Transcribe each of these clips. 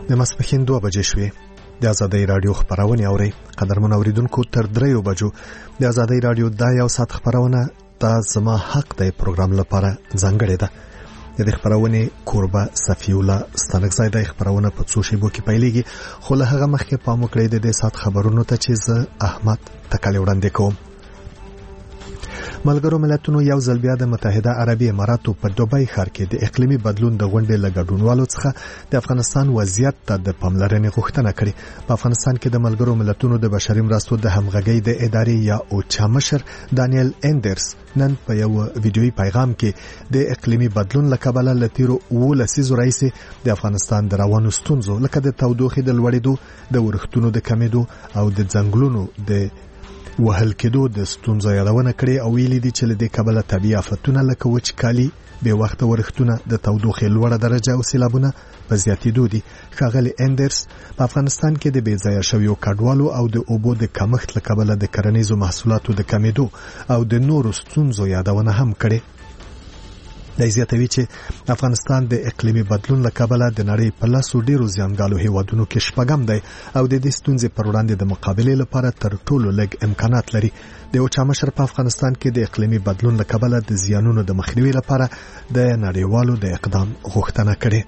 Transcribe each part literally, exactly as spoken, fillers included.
د ماسپښین دوه بجې شوې. د آزادۍ رادیو خبرونه اوري. قدرمن اوریدونکو تر دریو بجو د آزادۍ رادیو دا یو ساعت خبرونه دا زما حق دی پروګرام لپاره ځانګړې ده. د خبرونه کوربه صفی الله ستنګزای د خبرونه په څو شیبو کې پیلېږي، خو له هغه مخکې پام وکړئ د دې ساعت خبرونو ته چې زه احمد تکالی وړاندې کوم. ملګرو ملتونو یو ځل بیا د متحده عربي اماراتو په دوبۍ ښار کې د اقلیمي بدلون د غونډې له ګډونوالو څخه د افغانستان وضعیت ته د پاملرنې غوښتنه کړې. په افغانستان کې د ملګرو ملتونو د بشري مرستو د همغږۍ د ادارې یا اوچا مشر دانیل اندرس نن په یو ویډیويي پیغام کې د اقلیمي بدلون له کبله له تیرو اووه لسیزو راهیسې د افغانستان د روانو ستونزو لکه د تودوخې د لوړېدو، د ورښتونو د کمېدو او د ځنګلونو د وهل کېدو د ستونزو یادونه کړې او ویلي دي چې له دې کبله طبیعي آفتونه لکه وچکالي، بې وخته ورښتونه، د تودوخې لوړه درجه او سیلابونه په زیاتېدو دي. ښاغلي اندرس په افغانستان کې د بې ځایه شویو کډوالو او د اوبو د کمښت له کبله د کرنیزو محصولاتو د کمېدو او د نورو ستونزو یادونه هم کړې. د زیاتوي چې افغانستان د اقلیمي بدلون له کبله د نړۍ په لاسو ډیرو زیانګالو هیوادونو کې شپږم دی او د دې ستونزې پر وړاندې د مقابلې لپاره تر ټولو لږ امکانات لري. د اوچا مشر په افغانستان کې د اقلیمي بدلون له کبله د زیانونو د مخنیوي لپاره د نړیوالو د اقدام غوښتنه کړې.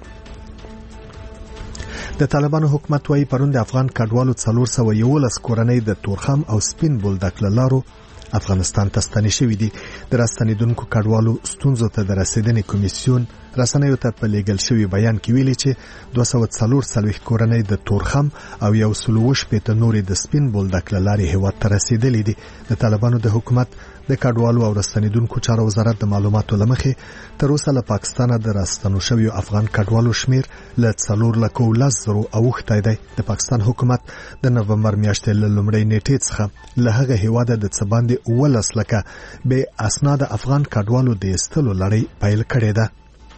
د طالبانو حکومت وايي پرون د افغان کډوالو څلور سوه یولس کورنۍ د تورخم او سپین بولدک له لارو افغانستان ته ستنې شوې دي. د راستنېدونکو کډوالو ستونزو ته د رسیدنې کمیسیون رسنیو ته په لیږل شوي بیان کې ویلي چې دوه سوه څلور څلوېښت کورنۍ د تورخم او یو سل اووه شپېته نورې د سپین بولدک له لارې هېواد ته رسېدلې دي. د طالبانو د حکومت د کډوالو او راستنېدونکو چارو وزارت د معلوماتو له مخې تر اوسه له پاکستانه د راستنو شویو افغان کډوالو شمیر له څلور لکو لس زرو اوښتی دی. د پاکستان حکومت د نومبر میاشتې له لومړۍ نیټې څخه له هغه هېواده د څه باندې اوولس لکه بې اسناده افغان کډوالو د ایستلو لړۍ پیل کړې ده.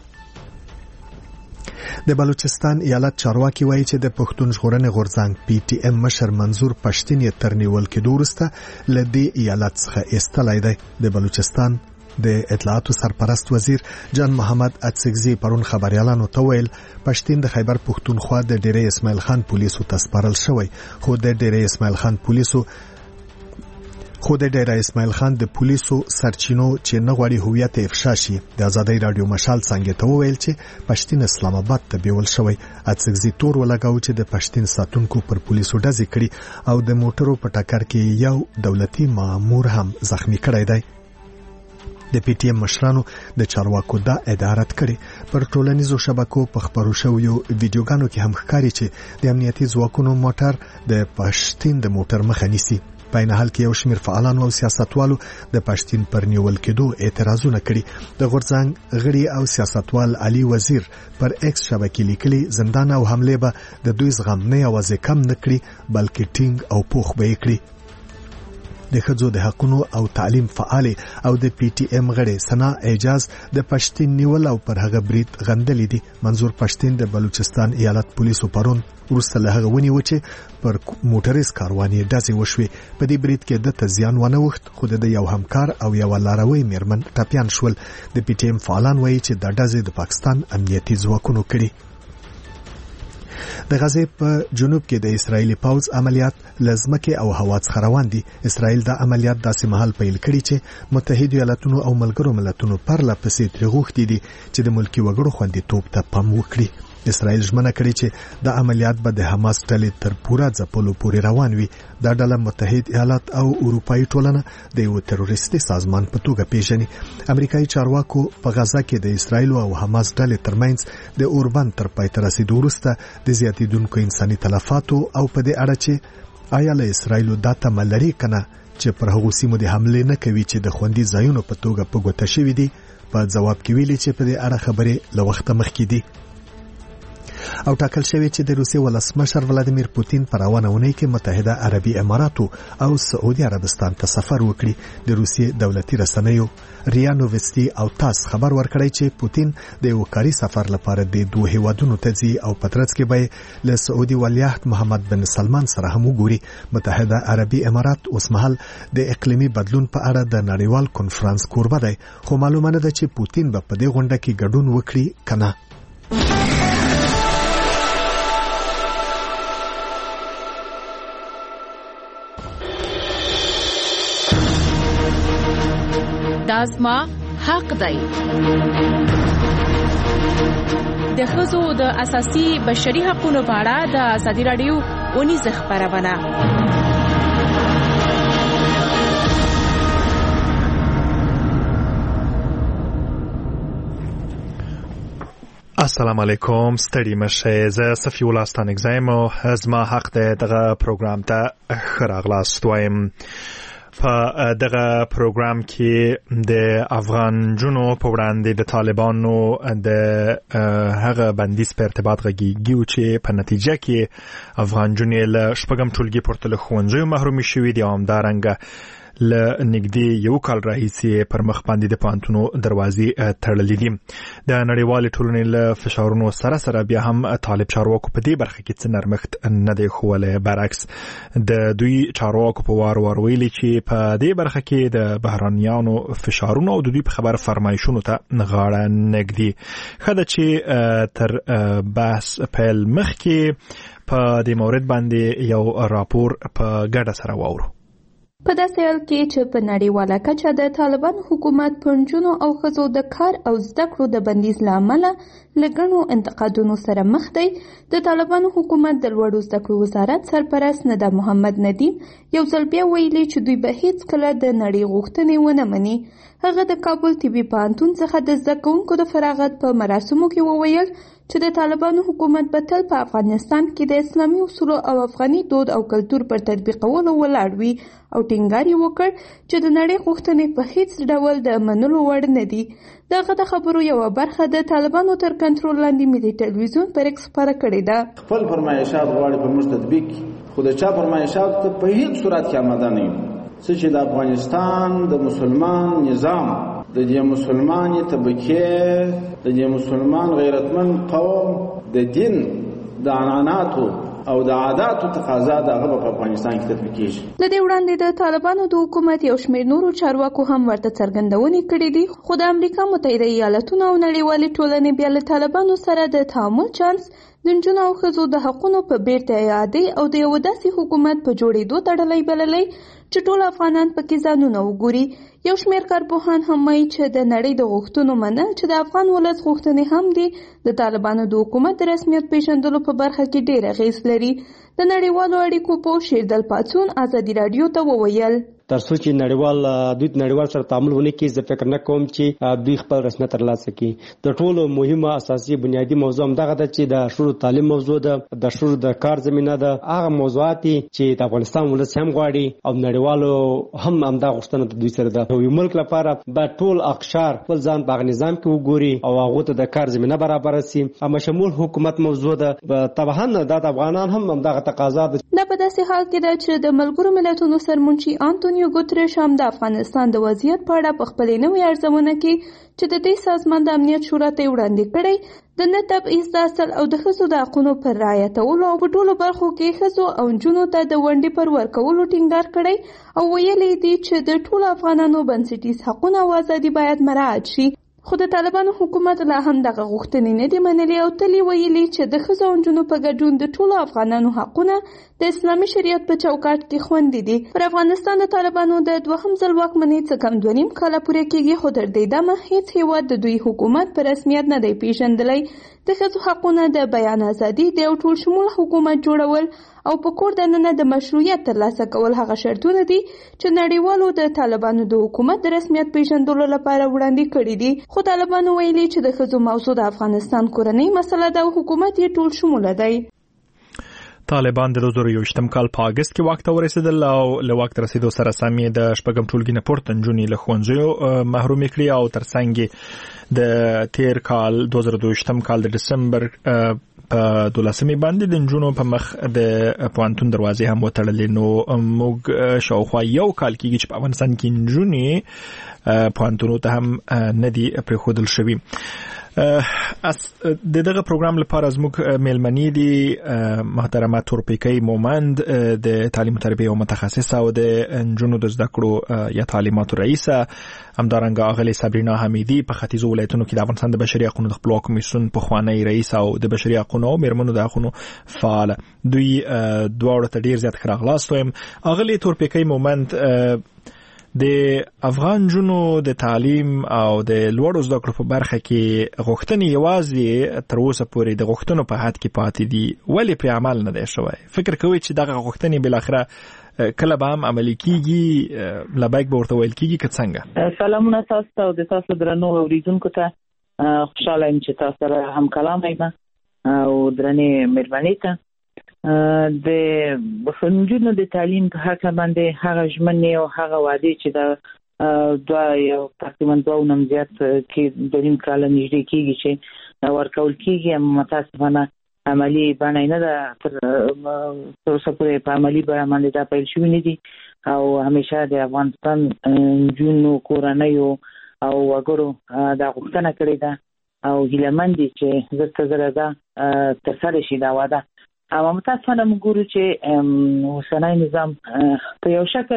د بلوچستان ایالت چارواکي وایي چې د پښتون ژغورنې غورځنګ پی ټي ایم مشر منظور پښتین یې تر نیول کېدو وروسته له دې ایالت څخه ایستلی دی. د بلوچستان د اطلاعاتو سرپرست وزیر جان محمد اڅکزي پرون خبريالانو ته ویل پښتین د خیبر پښتونخوا د ډیری اسماعیل خان پولیسو ته سپارل شوی، خو د ډیری اسماعیل خان پولیسو خو د ډیره اسماعیل خان د پولیسو سرچینو چې نه غواړي هویت افشا شي د آزادۍ رادیو مشال څنګه ته وویل چې پښتین اسلام آباد ته بیول شوی. اڅکزي تور ولګاو چې د پښتین ساتونکو پر پولیسو ډزې کړي او د موټرو په ټکر کې یو دولتي مامور هم زخمی کړی دی. د پی ټی ایم مشرانو د چارواکو دا ادارت کړي. پر ټولنیزو شبکو په خبرو شویو ویډیوګانو کې هم ښکاري چې د امنیتي ځواکونو موټر د پښتین د موټر مخه نیسي. په عین حال کې یو شمېر فعالانو او سیاستوالو د پښتین پر نیول کېدو اعتراضونه کړي. د غورځنګ غړي او سیاستوال علي وزیر پر ایکس شبکې لیکلي زندان او حمله به د دوی زغم نه یوازې کم نه کړي بلکې ټینګ او پوخ به یې کړي. د ښځو د حقونو او تعلیم فعال او د پی ټی ایم غړي سنا اعجاز د پښتین نیول او پر هغه برید غندلې دي. منظور پښتین د بلوچستان ایالت پولیسو پرون وروسته له هغه ونیو چې پر موټریز کاروان یې ډزې وشوې. په دې برید کې د زیان ونه وخت خو د یو همکار او یو لاروي میرمن ټپیان شول. د پی ټی ایم فعالان وایي چې د ډزې د پاکستان امنیتي ځواکونو کړي. د غزې په جنوب کې د اسرایلی پوځ عملیات لزمکه او هوا څخه روان دي. اسرایل دا عملیات داسې مهال پیل کړي چې متحده ایالاتونو او ملګرو ملتونو پرله پسې ترې غوښتي دي چې د ملکی وګړو خوندیتوب ته پام وکړي. اسرائیل ژمنه کړې چې د عملیات به د حماس ډلې تر پوره ځپلو پورې روان وي. دا ډله متحد ایالات او اروپایي ټولنه د یو تروریستي سازمان په توګه پیژني. امریکایي چارواکو په غزه کې د اسرائیل او حماس ډلې ترمنځ د اوربند تر پای ته رسیدو وروسته د زیاتېدونکو انساني تلفاتو او په دې اړه چې آیا له اسرائیل دا تمه لري کنه چې پر هغو سیمو د حمله نه کوي چې د خوندي ځایونو په توګه په ګوته شوي دي. په جواب کې ویلي چې په دې اړه خبرې له وخته مخکې دي او ټاکل شوی چې د روسیې ولسمشر ولادیمیر پوتین په روانه اونۍ کې متحده عربي اماراتو او سعودي عربستان ته سفر وکړي. د روسیې دولتي رسنیو ریا نووستی او تاس خبر ورکړی چې پوتین د یو کاري سفر لپاره د دوه هیوادونو ته ځي او په ترڅ کې به له سعودي ولیعهد محمد بن سلمان سره هم وګوري. متحده عربي امارات اوسمهال د اقلیمي بدلون په اړه د نړیوال کنفرانس کوربه دی، خو معلومه نه ده چې پوتین به په دې غونډه کې ګډون وکړي کنه. دا زما حق دی. د ښځو د اساسي بشري حقوقو په اړه د ازادي راډیو اونیزه خبرونه. السلام علیکم، ستړي مشه. زه صفی الله ستانک زایم او زما حق د دغه پروګرام ته خراغلاست وایم. په دغه پروګرام کې د افغان جنو په وړاندې د طالبانو د هغه بندیز په ارتباط غږیږي چې په نتیجه کې افغان جنې له شپږم ټولګي پورته له ښوونځیو محرومې شوي دي او همدارنګه له نږدې یو کال راهیسې پر مخ باندې د پوهنتونو دروازې تړلې دي. د نړیوالې ټولنې له فشارونو سره سره بیا هم طالب چارواکو په دې برخه کې څه نرمښت نه دی ښوولی. برعکس د دوی چارواکو په وار وار ویلي چې په دې برخه کې د بهرانیانو فشارونو او د دوی په خبر فرمایشونو ته غاړه نږدي. ښه ده چې تر بحث پیل مخکې په دې مورد باندې یو راپور په ګډه سره واورو. په داسې حال کې چې په نړیواله کچه د طالبان حکومت په نجونو او ښځو د کار او زده کړو د بندیز له امله له ګڼو انتقادونو سره مخ دی. د طالبانو حکومت د لوړو زده کړو وزارت سرپرست ندا محمد ندیم یو ځل بیا ویلي چې دوی به هیڅ کله د نړۍ غوښتنې ونه مني. هغه د کابل طبي پوهنتون څخه د زده کوونکو د فراغت په مراسمو کې وویل چې د طالبانو حکومت به تل په افغانستان کې د اسلامي اصولو او افغاني دود او کلتور پر تطبیقولو ولاړ وي او ټینګار یې وکړ چې د نړۍ غوښتنې په هیڅ ډول د منلو وړ نه دي. دغه د خبرو یوه برخه د طالبانو تر کنټرول لاندې ملي ټلویزیون پر ایکس خپره کړې ده. خپل فرمایشات غواړي په موږ تطبیق، خو د چا فرمایشات ته په هیڅ صورت کې آماده نه یو. څه چې د افغانستان د مسلمان نظام، د دې مسلمانې طبقې، د دې مسلمان غیرتمن قوم د دین د عنعناتو او د عاداتو تقاضا دغه په افغانستان کې تطبیق کیږي. د دې وړاندې د طالبانو د حکومت یو شمېر نورو چارواکو هم ورته څرګندونې کړې دي، خو د امریکا متحده ایالتونو او نړیوالې ټولنې بیا له طالبانو سره د تعامل چانس د نجونو او ښځو د حقونو په بیرته اعادې او د یو داسې حکومت په جوړېدو تړلی بللی چې ټول افغانان پکې ځانونه وګوري. یو شمېر کارپوهان هم وایي چې د نړۍ د غوښتنو منل چې د افغان ولس غوښتنې هم دي د طالبانو د حکومت د رسمیت پیژندلو په برخه کې ډېر اغېز لري. د نړیوالو اړیکو پوه شیردل پاڅون ازادي راډیو ته وویل تر څو چې نړیوال دوی نړیوال سره تعامل ونه کړي، زه فکر نه کوم چې دوی خپل رسمیت ترلاسه کړي. د ټولو مهمه اساسي بنیادی موضوع هم دغه ده چې د شروع تعلیم موضوع ده، د شروع د کار زمینه ده. هغه موضوعات چې د افغانستان ولس هم غواړي او نړیوالو هم همدا غوښتنه د دوی سره ده. یو ملک لپاره به ټول اقشار خپل ځان په نظام کې وګوري او هغه ته د کار زمینه برابر شي. اما شمول حکومت موضوع ده، طبعا د افغانان هم همدغه تقاضا ده. دا په داسې حال کې ده چې د ملګرو ملتونو سرمنشي انټونیو ګوتریش هم د افغانستان د وضعیت په اړه په خپلې نوې ارزونه کې چې د دې سازمان د امنیت شورا ته وړاندې کړی د نه تبعیض د اصل او د ښځو د حقونو پر رعایتولو او په ټولو برخو کې ښځو او نجونو ته د ونډې پر ورکولو ټینګار کړی او ویلي دي چې د ټولو افغانانو بنسټیز حقونه او ازادي باید مراعات شي. خو د طالبانو حکومت لا هم دغه غوښتنې نه دي منلې او تل ویلي چې د ښځو او نجونو په ګډون د ټولو افغانانو حقونه د اسلامي شریعت په چوکاټ کې خوندي دي. پر افغانستان د طالبانو د دوهم ځل واکمنۍ څه کم دوه نیم کاله پورې کېږي، خو تر دې دمه هیڅ هیواد د دوی حکومت په رسمیت نه دی پیژندلی. د ښځو حقونه د بیان ازادي د یو ټول شمول حکومت جوړول او په کور دننه د مشروعیت ترلاسه کول هغه شرطونه دي چې نړیوالو د طالبانو د حکومت د رسمیت پیژندلو لپاره وړاندې کړي دي. خو طالبانو ویلي چې د ښځو موضوع د افغانستان کورنۍ مسله ده او حکومت یې ټول شموله دی. طالبان د دوه زره یوویشتم کال په اگست کې واک ته ورسېدل او له واک ته رسیدو سره سم یې د شپږم ټولګي نه پورته نجونې له ښوونځیو محرومې کړې او ترڅنګ د تیر کال دوه زره دوه کال د دسمبر په دولسمې باندې د نجونو په مخ د پوهنتون دروازې هم وتړلې. نو موږ شاوخوا یو کال کېږي چې په افغانستان کې نجونې پوهنتونو ته هم نه دي پرېښودل شوي. د دغه پروګرام لپاره زموږ میلمنې دي محترمه تورپیکۍ مومند د تعلیم و تربیه او متخصصه او د نجونو د زده کړو یا تعلیماتو رئیسه، همدارنګه اغلې صابرینا حمیدي په ختیځو ولایتونو کې د افغانستان د بشري حقوقو د خپلواک کمیسیون پخوانی رئیس او د بشري حقوقو او میرمنو د حقوقو فعال. دوی دواړو ته ډیر زیات ښه راغلاست وایم. اغلې تورپیکۍ مومند، د افغان جنو د تعلیم او د لوړو زده کړو په برخه کې غوښتنې یوازې تر اوسه پورې د غوښتنو په حد کې پاتې دي، ولې پرې عمل نه دی شوی؟ فکر کوئ چې دغه غوښتنې بل اخره کله به هم عملي کیږي؟ لبیک به ورته ویل کیږي که څنګه؟ سلامونه تاسو ته او د تاسو درنو اوریدونکو ته. خوشاله یم چې تاسو سره هم کلام یم او درنې مهرباني ته. د نجونو د تعلیم په حق باندې هغه ژمنې او هغه وعده چې د دوه یو تقریبا دوه نیم زیات کې د نیم کال نږدې کېږي چې ورکول کېږي، متاسفانه عملی بڼه نه ده تر اوسه پورې په عملی بڼه باندې دا پیل شوي نه دي او همیشه د افغانستان نجونو کورنیو او وګړو دا غوښتنه کړې ده او هیله مند دي چې زر ته زر ده ترسره شي دا وعده. اما متاسفانه موږ ګورو چې اوسنی نظام په یو شکل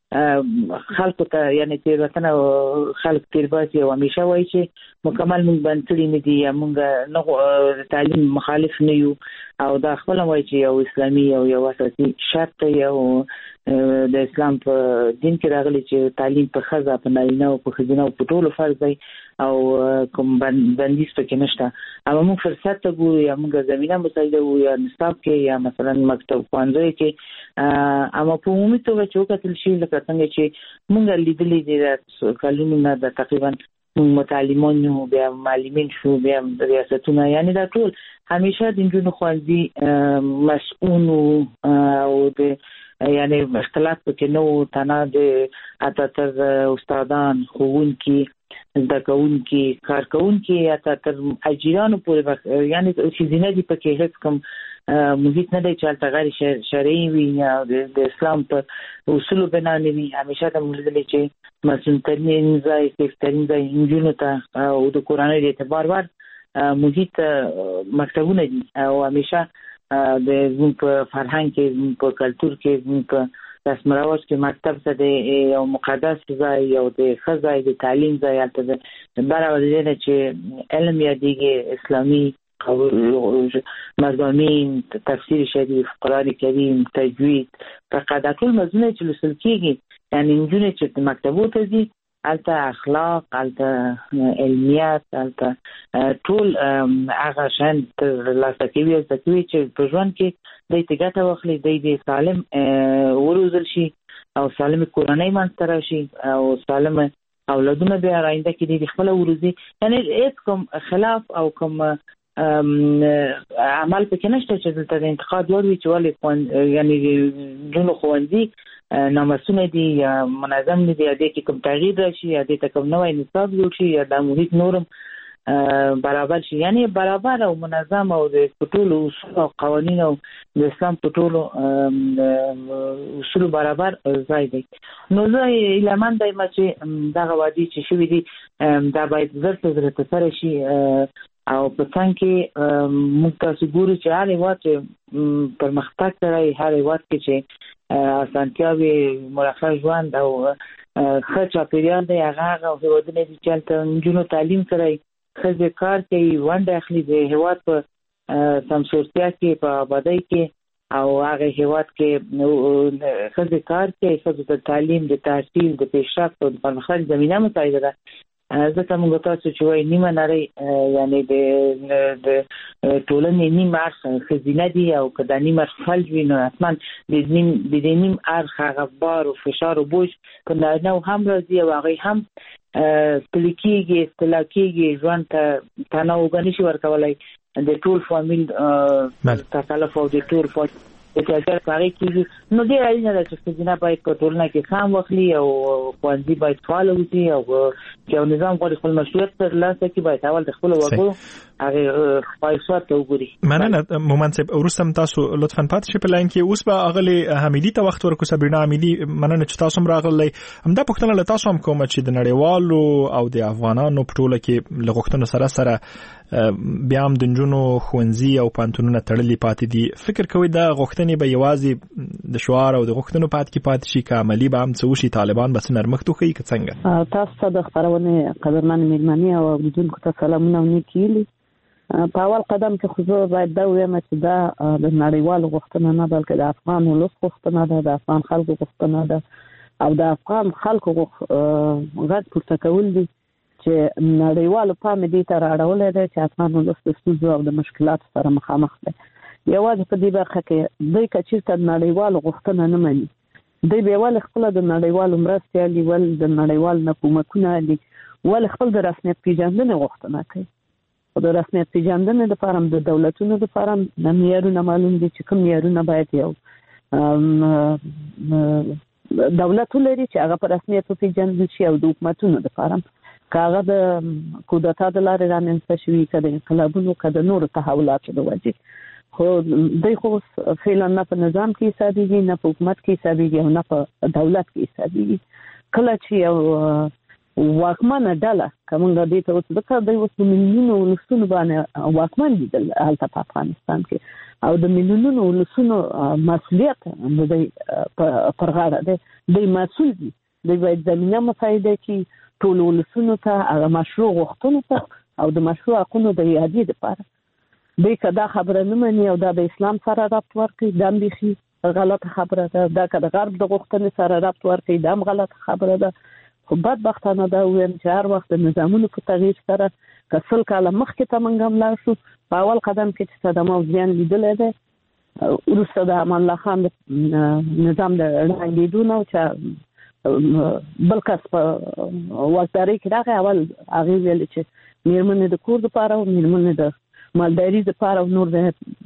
خلکو ته یعنی تیروتنه خلک تیر باسي او همیشه وایي چې مکمل موږ باندې تړي نه دي یا موږ نه تعلیم مخالف نه یو او دا خپل وایي چې یو اسلامي او یو اساسي شرط یو د اسلام په دین کې راغلي چې تعلیم په ښځه په نارینه او په ښځینه او په ټولو فرض دی او کوم بندیز پکې نشته. اما موږ فرصت ته ګورو یا موږ زمینه مساعده وو یا نصاب کې یا مثلا مکتب ښوونځی کې، اما په عمومي توګه چې وکتل شي لکه څنګه چې موږ لیدلي دي د کلونو نه د تقریبا متعلمان یو بیا معلمین شو بیا ریاستونه، یعنی دا ټول همیشه د نجونو ښوونځي مسؤون او د یعنی اختلاف پکې نو تنه د اتاتر استادان ښوونکي زده کوونکي کارکوونکي یا تر اجیرانو پورې یعنی چې زینه دي پکې هیڅ کوم محیط نه دی چې هلته غیر شرعي وي یا د اسلام په اصولو بنا نه وي. همیشه د موږ لیدلي چې مسؤلترین ځای سیفترین ځای نجونو ته او د کورنۍ د اعتبار وړ محیط مکتبونه دي او همیشه د زموږ په فرهنګ کې زموږ په کلتور کې زموږ په رسم رواج کې مکتب ته د یو مقدس ځای یو د ښه ځای د تعلیم ځای هلته د برابر دی نه چې علم یادېږي، اسلامي مضامین، تفسیر شریف، قرآن کریم، تجوید، فقط دا ټول مضمونه چې لوستل کېږي یعنی نجونې چې مکتبو ته ځي هلته اخلاق، هلته علمیت، هلته ټول هغه شیان ترلاسه کوي او زده کوي چې په ژوند کې دوی ته ګټه واخلي، دوی د سالم وروزل شي او سالم کورنۍ منځته راشي او سالم اولادونه بیا آینده کې دوی خپله وروزي. یعنی هېڅ کوم خلاف او کوم عمل پکې نشته چې دلته د انتقاد وړ وي چې ولې یعنی نجونو ښوونځي نامسونه دي یا منظم نه دي یا دې کې کوم تغییر راشي یا دې ته کوم نوی نصاب جوړ شي یا دا محیط نورم برابر شي، یعنی برابر او منظم او د ټولو اصول او قوانین او د اسلام په ټولو اصول برابر ځای دی. نو زه هیلهمند یم چې دغه وعدې چې شوي دي دا باید زر ته زر ترسره شي او په څنګ کې موږ تاسو ګورو چې هر هېواد چې پرمختګ کړی، هر هېواد کې چې اسانتیاوې مرفه ژوند او ښه چاپېریال دی، هغه هغه هېوادونه دي چې هلته نجونو تعلیم کړی، ښځې کار کوي، ونډه اخلي د هېواد په سمسورتیا کې، په آبادۍ کې او هغه هېواد کې ښځې کار کوي، ښځو ته تعلیم، د تحصیل، د پیشرفت او د پرمختګ زمینه مساعده ده. ځکه موږ تاسو چې وایي نیمه نړۍ یعنی د ټولنې نیم اړخ ښځینه دي او که دا نیم اړخ فلج وي نو حتما د دې نیم اړخ هغه بار او فشار او بوج په نارینهو هم راځي او هغوی هم پلي کېږي، اصطلاح کېږي، ژوند ته تنه اوږه نشي ورکولی، د ټول فامیل تکلف او د ټول فامیل احتیاجات په هغې کېږي. نو ډېر اړینه ده چې ښځینه باید په ټولنه کې کام واخلي او ښوونځي باید فعاله وسي او چې یو نظام غواړي خپل مشروعیت ترلاسه کړي باید اول د خپلو وګړو هغې خواهشات ته وګوري. مننه مومند صاحب، وروسته هم تاسو لطفا پاتې شئ په لاین کې. اوس به اغلې حمیدي ته وخت ورکړو. صبرینا حمیدي، مننه چې تاسو هم راغلی. همدا پوښتنه له تاسو هم کومه چې د نړیوالو او د افغانانو په ټوله کې له غوښتنو سره سره بیا هم د نجونو ښوونځي او پوهنتونونه تړلي پاتې دي. فکر کوئ دا غوښتنې به یوازې د شعار او د غوښتنو پاتې کې پاتې شي که عملي به هم څه وشي؟ طالبان به څه نرمښت وښیي که څنګه؟ تاسو ته د خپرونې قدرمن مېلمنې او اورېدونکو ته سلامونه او نیکې هیلې. په اول قدم کې خو زه باید دا ووایم چې دا د نړیوالو غوښتنه نه بلکې د افغان ولس غوښتنه ده، د افغان خلکو غوښتنه ده او د افغان خلکو غږ پورته کول دي چې نړیوالو پام دې ته راړولې ده چې افغان ولس د ستونزو او د مشکلاتو سره مخامخ دی. یوازې په دې برخه کې دوی که چېرته نړیوالو غوښتنه نه مني، دوی بیا ولې خپله د نړیوالو مرستې الي، ولې د نړیوالو نه کومکونه الي، ولې خپل د رسمیت پیژندنې غوښتنه کوي. خو د رسمیت پیژندنې دپاره هم د دولتونو دپاره هم معیارونه معلوم دي چې کوم معیارونه باید یو دولت ولري چې هغه په رسمیت وپېژندل شي، او د حکومتونو دپاره هم که هغه د کودتا د لارې رامنځته شوي، که د انقلابونو، که د نورو تحولاتو د وجې. خو دوی خو فعلا نه په نظام کې حسابېږي، نه په حکومت کې حسابېږي، او نه په دولت کې حسابېږي. کله چې یو واکمنه ډله که موږ دې ته اوس ځکه دوی اوس د میلیونونو ولسونو باندې واکمن دي هلته په افغانستان کې، او د میلیونونو ولسونو مسؤلیت د دوی پر غاړه دی. دوی مسؤل دي، دوی باید زمینه مساعده کړي ټولو ولسونو ته، هغه مشروع غوښتنو ته او د مشروع حقونو د اعادې دپاره. دوی که دا خبره نه مني او دا د اسلام سره ربط ورکړي، دا هم بیخي غلطه خبره ده. دا که د غرب د غوښتنې سره ربط ورکړي، دا هم غلطه خبره ده. خو بدبختانه دا ووایم چې هر وخت د نظامونو په تغییر سره که سل کاله مخکې ته موږ هم لاړ شو، په اول قدم کې چې صدام او زیان لیدلی دی، وروسته د امان الله خان د نظام د ړنګېدو نه چې بل کس په واکدارۍ کې راغی، اول هغې ویلې چې مېرمنې د کور دپاره او مېرمنې د مالداري دپاره او نور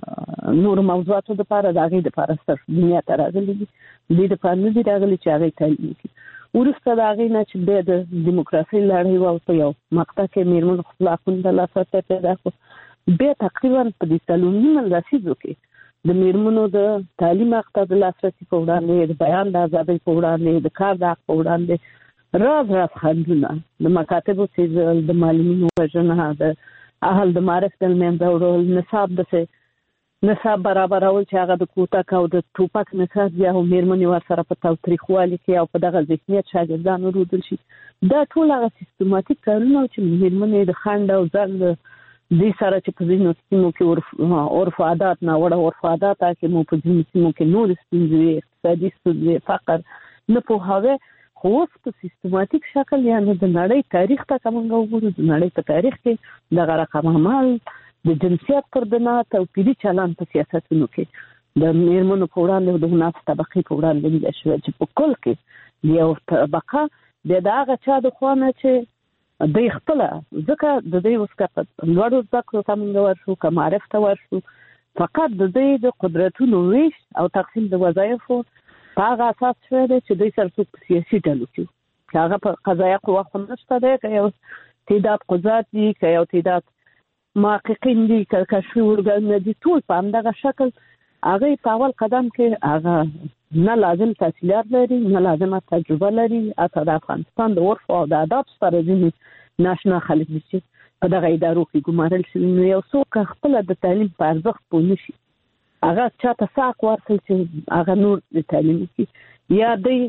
د نورو موضوعاتو دپاره د هغې دپاره صرف دنیا ته راغلي دي، دې دپاره نه دي راغلي چې هغې تعلیم وکړي. وروسته د هغې نه چې بیا د دیموکراسۍ لړۍ وه، په یو مقطع کې مېرمنو خپل حقونو ته لاسرسی پیدا کړو. بیا تقریبا په دې څلور نیمه لسیزو کې د مېرمنو د تعلیم حق ته د لاسرسي په وړاندې، د بیان د ازادۍ په وړاندې، د کار د حق په وړاندې راز راز خنډونه، د مکاتبو څیزل، د معلمینو وژنه، د اهل د معرف د له منځه وړل، نصاب داسې نصاب برابرول چې هغه د کوتک او د ټوپک نصاب بیا هم مېرمنې ورسره په تاوتریخوالي کې او په دغه ذهنیت شاګردان وروزل شي. دا ټول هغه سیستماتیک کارونه چې مېرمنې د خنډ او ځنډ دې سره چې په ځینو سیمو کې عرف عادات، ناوړه عرف عادات حاکم وو، په ځینو سیمو کې نورې ستونزې وې، اقتصادي ستونزې، فقر، نه پوهاوی. خو اوس په سیستماتیک شکل یعنې د نړۍ تاریخ ته که موږ وګورو، د نړۍ په تاریخ کې دغه رقم عمل د جنسیت پر بنا توپیري چلند په سیاستونو کې د مېرمنو په وړاندې او د منافق طبقې په وړاندې لیدل شوی چې په کل کې یو طبقه بیا د هغه چا د خوا نه چې دوی خپله، ځکه د دوی اوس که په لوړو زده کړو ته موږ ورشو، که معرف ته ورشو، فقط د دوی د قدرتونو ویش او تقسیم د وظایفو په هغه اساس شوی دی چې دوی سره څوک په سیاسي ډلو کې، که هغه په قضایه قوه خو نشته دی، که یو تعداد قضات دي، که یو تعداد محققین دي، که کشفي ارګانونه دي، ټول په همدغه شکل هغې په اول قدم کې هغه نه لازم تحصیلات لري، نه لازمه تجربه لري. حتی د افغانستان د عرف او د اداب سره ځینې ناشنا خلک دي چې په دغه ادارو کې ګمارل شوي. نو یو څوک خپله د تعلیم په ارزښت پوه نه شي، هغه چاته ساق ورکړي چې هغه نور د تعلیم وکړي، یا دوی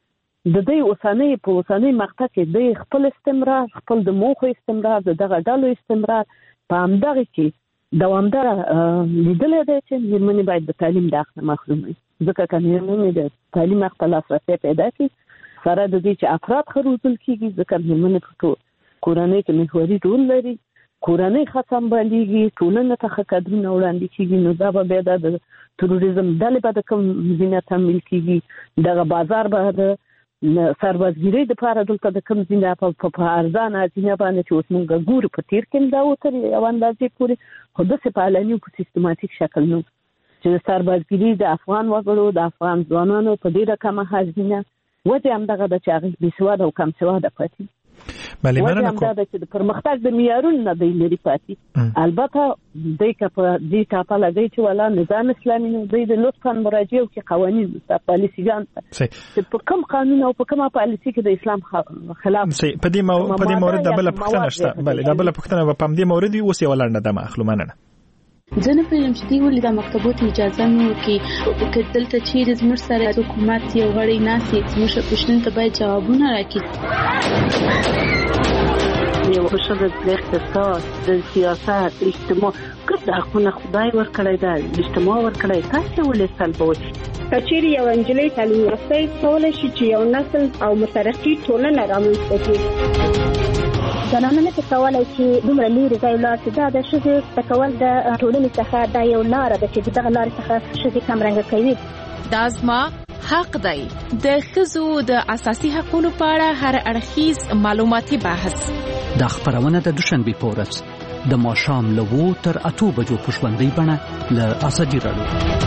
د دوی اوسنۍ په اوسنۍ مقطع کې دوی خپل استمرار، خپل د موخو استمرار، د دغه ډلو استمرار په همدغه کې دوامداره لیدلی دی چې مېرمنې باید د تعلیم د حق نه محروم وي. ځکه که مېرمنې د تعلیم حق ته لاسرسی پیدا کړي، سره د دې چې افراد ښه روزل کېږي، ځکه مېرمنې په کورنۍ کې محوري رول لري، کورنۍ ښه سمبالېږي، ټولنه ته ښه کادرونه وړاندې کېږي، نو دا به بیا د تروریزم ډلې به د کوم ځینې تمویل کېږي، دغه بازار به د سربازګیرۍ دپاره دلته د کوم ځینې په ارزانه ځینې باندې چې اوس موږ ګورو په تېر کې هم دا وتر یو اندازې پورې، خو داسې په علني په سیستماتیک شکل نه چې د سربازګیري د افغان وګړو، د افغان ځوانانو په ډېره کمه حجمه وجه همدغه ده چې هغوی بې سواده او کم سواده پاتې. بله وجه همدا ده چې د پرمختګ د معیارونو نه دی لرې پاتې. البته دوی که په دې ټاپه لګوي چې والا نظام اسلامي نو دوی د لطفا مراجعه وکړي قوانین ته، پالیسیګان ته، چې په کوم قانون او په کومه پالیسي کې د اسلام خلاف. په دې مورد دا بله پوښتنه شته. بله دا بله پوښتنه په همدې مورد وي. اوس یوه لنډه دمه اخلو. مننه. زه نه پوهېږم چې دوی ولې دا مکتبو ته اجازه نه ورکوي، که دلته چیرې زموږ سره حکومت یو غړی ناست وي، زموږ پوښتنو ته باید جوابونه راکړي. یو شته د اقتصاد د سیاست اجتماع ګډ حقونه خدای ورکړی دا اجتماع ورکړی تاسو ولې سلبوي کچېری یو انجلۍ تعلیم یافته کولای شي چې یو نسل او مترقي ټولنه رامنځته کړي زنانه نه کولای چې دومره لري ځای لاړ شي دا د ښځې تکول د ټولنې څخه دا یو لار ده چې دغه لار څخه ښځې کمرنګ کوي دا زما حق دی د ښځو د اساسي حقوقو په اړه هر اړخیز معلوماتي بحث د خبرونه د دوشنبه په ورځ د ماښام له وو تر اته بجو په ژوندۍ بڼه له اساسي راډیو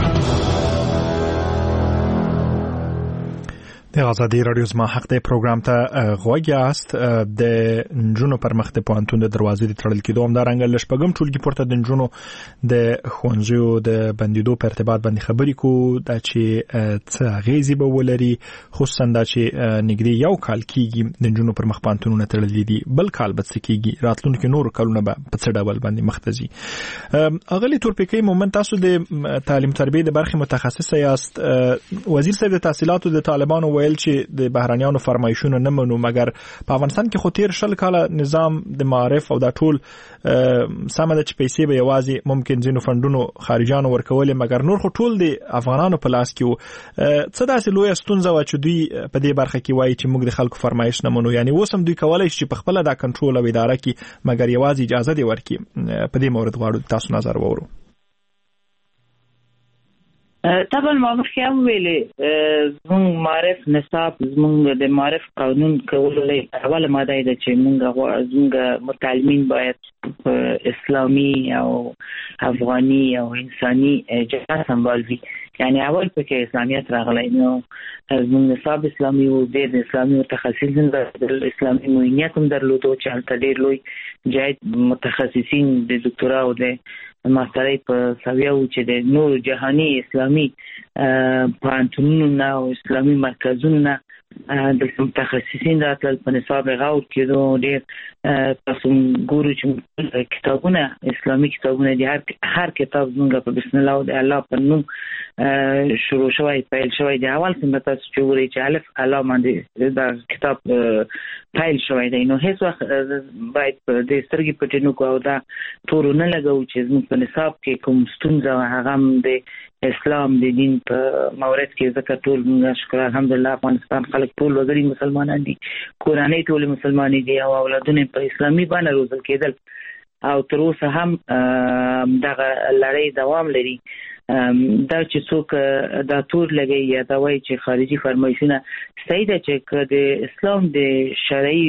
د آزادی رادیو زما حق دی پروګرام ته غوږی است د نجونو پر مخ د پوهنتون د دروازې د تړل کېدو همدارنګه له شپږم ټولګي پورته د نجونو د ښوونځیو د بندېدو په ارتباط باندې خبرې کوو دا چې څه اغېزې به ولري خصوصا دا چې نږدې یو کال کېږي د نجونو پر مخ پوهنتونونه تړلي دي بل کال به څه کېږي راتلونکي نورو کلونه به په څه ډول باندې مخ ته ځي اغلې تورپیکۍ مومند تاسو د تعلیم تربیې د برخې متخصصه یاست وزیر صاحب د تحصیلاتو د طالبانو ویل چې د بهرانيانو فرمایشونه نه منو مګر په افغانستان کې خو تیر شل کاله نظام د معارف او د ټول سمه د پیسې به یوازې ممکن ځینو فندونو خارجانو ورکولې مګر نور خو ټول د افغانانو په لاس کې وو څه داسې لوی ستونزه و چې دوی په دې برخه کې وایي چې موږ د خلکو فرمایش نه منو یعنی اوس هم دوی کولای شي په خپل د کنټرول او اداره کې مګر یوازې اجازه دی ورکړي په دې مورد غواړو تاسو نظر وورو طبعا ما مخکې هم ویلې زموږ معرف نصاب زموږ د معرف قانون کولای اوله ماده ده چې موږ زموږ متعلمین باید اسلامي او افغاني او انساني جهت سمبالوي یعنی اول پکې اسلامیت راغلی نو زموږ نصاب اسلامي او د اسلامي متخصصین د اسلامي موینیت هم درلودو چې هلته ډېر لوی جهت متخصصین د دکتورا او د ماسترۍ په سویاو چې د نور جهاني اسلامي پوهنتونونو نه او اسلامي مرکزونو نه د متخصصین راتلل په نصاب غور کېدو ډېر تاسو ګورو چې کتابونه اسلامي کتابونه دي هر هر کتاب زموږ په بسم الله او د الله په نوم شروع شوی پیل شوی دی اول څنګه تاسو چې وګورئ چې الف الله باندې دا کتاب پیل شوی دی نو هیڅ وخت باید د سترګې پټې نه کوو او دا تور نه لګو چې زموږ په نصاب کې کوم ستونزه هغه هم د اسلام د دین په مورد کې ذکر ټول موږ شکر الحمدلله افغانستان خلک ټول وګړي مسلمانان دي کورنۍ ټول مسلمانان دي او اولادونه په اسلامي باندې روزل کېدل او تر اوسه هم دغه لړۍ دوام لري دا چې څوک دا تور لګي یا دا وایي چې خارجي فرمایشونه صحیح ده چې د اسلام د شرعي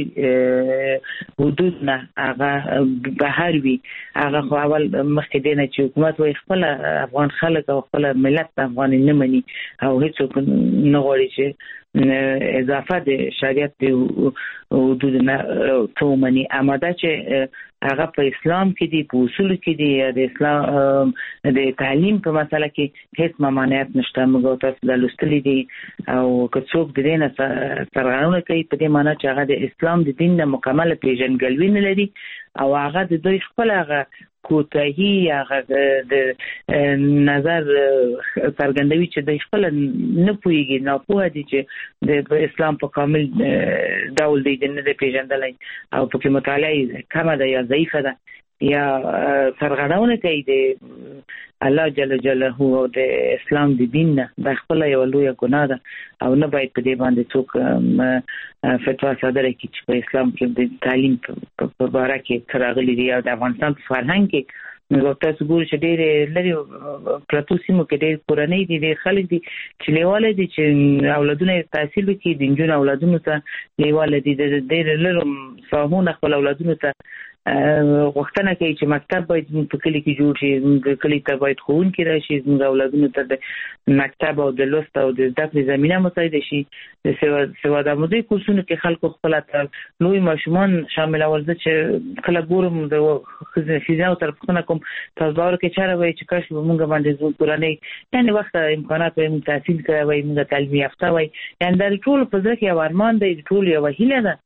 حدود نه هغه بهر وي هغه خو اول مخکې دی نه چې حکومت وایي خپل افغان خلک او خپل ملت افغان نه مني او هیڅوک نه غواړي چې اضافه د شریعت د حدود نه څه ومني اما دا چې هغه په اسلام کې دی په اصول کې دی د اسلام د تعلیم په مسله کې هیڅ ممانعت نشته موږ تاسو د لوستلې دي او که څوک د دې نه سرغړونه کوي په دې معنی چې هغه د اسلام د دین نه مکمل پیژندګلوي نه لري او هغه د دوی خپل هغه کوتاهي هغه د نظر څرګندوي چې د خپل نه پوهیږي نه پوهه دي چې د اسلام په کامل ډول دی نه پیژندلای او په کې مطالعه کمه ده یا ضعیفه ده یا سرغړونه کوي د الله جل جلاله او د اسلام د دین نه د خپل یو لوی ګناه ده او نه باید په دې باندې څوک فتوا صادره کړي چې په اسلام کې د تعلیم په اړه کې تراغلي دي او د افغانستان په فرهنګ کې نو تاسو ګورئ چې ډېر لري پرتو سیمو کې ډېر کورنۍ دي ډېر خلک دي چې لیواله دي چې اولادونه تحصیل وکړي د نجونو اولادونو ته لیواله دي د ډېر لرو ساهونه خپل اولادونو ته وختونه کوي چې مکتب باید په کلی کې جوړ شي موږ کلی ته باید ښوونکي راشي موږ اولادونو ته د مکتب او د لوست او د زده کړې زمینه مساعده شي د سوادآموزۍ کورسونو کې خلکو خپل ته لوی ماشومان شامل اول چې کله ګورم د ښځینه طرفونه کوم تاسو باور کې چاره وایي چې کاش موږ باندې زو کورنۍ یعنی وخت امکانات وایي تحصیل کوي موږ تعلیم یافته وایي یعنی د ټول په ځکه یو ارمان دی ټول یو هیله ده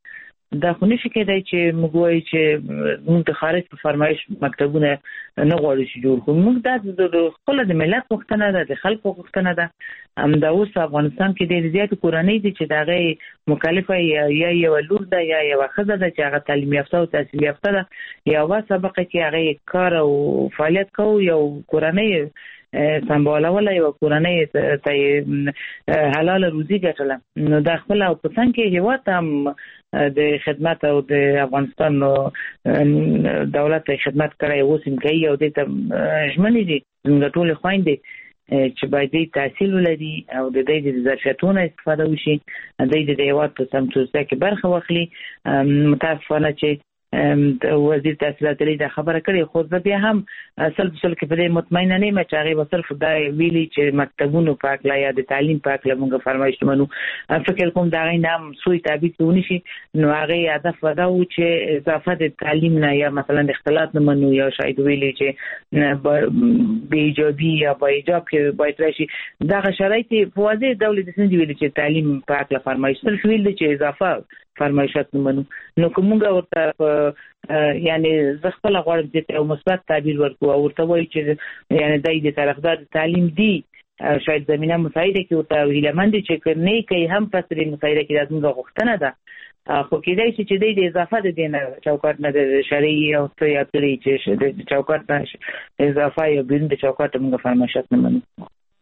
دا خو نشي کېدای چې موږ وایو چې موږ د خارج په فرمایش مکتبونه نه غواړو چې جوړ کړو. موږ دا د خپل د ملت غوښتنه ده، د خلکو غوښتنه ده. همدا اوس افغانستان کې ډېر زیات کورنۍ دي چې دا غي مکلفه یا یو لور ده یا یو ښځه ده چې هغه تعلیم یافته او تحصیل یافته ده، یا وا سابقه کې هغه کار او فعالیت کوي، یو کورنۍ سمبالوله، یو کورنۍ ته حلال روزي ګټله. نو دا خپل او په څنګه کې هیواد هم د خدمت او د افغانستان دولت خدمت کوي، اوس هم کوي او د ژمنې دي موږ ټول خويندې چې باید تحصیل ولري او د دې د ظرفیتونو استفاده وشي، د دې د هیواد په سمټوسه کې برخه واخلي. متاسفانه چې وزیر تحصیلات لري دا خبره کړې، خو زه بیا هم اصل بسل کې په دې مطمئنه نه یم چې هغه به صرف دا ویلي چې مکتبونو پاک لا یا د تعلیم پاک لا موږ فرمایش منو. فکر کوم دا غي نام سوی تعبیر ونی شي، نو هغه هدف ودا و چې اضافه د تعلیم نه یا مثلا د اختلاط نه منو، یا شاید ویلي چې به ایجابي یا با ایجاب کې باید راشي. دا شرایط په واضح دولت د سند ویلي چې تعلیم پاک لا فرمایش صرف ویل چې اضافه فرمایشات نه منو. نو کومه ورته یعنی زه خپل غواړم چې یو مثبت تعبیر ورکو او ورته وایي چې یعنی دای د طرفدار تعلیم دی، شاید زمينه مساعده کې ورته ویلمند چې کني کوي هم پسري مساعده کې دغه غوښتنه ده، خو کېدای شي چې د اضافه د دینه چوکاټ نه د شرعي او سیاستي چې د چوکاټ نه اضافه یا بین د چوکاټ موږ فرمایشات نه منو.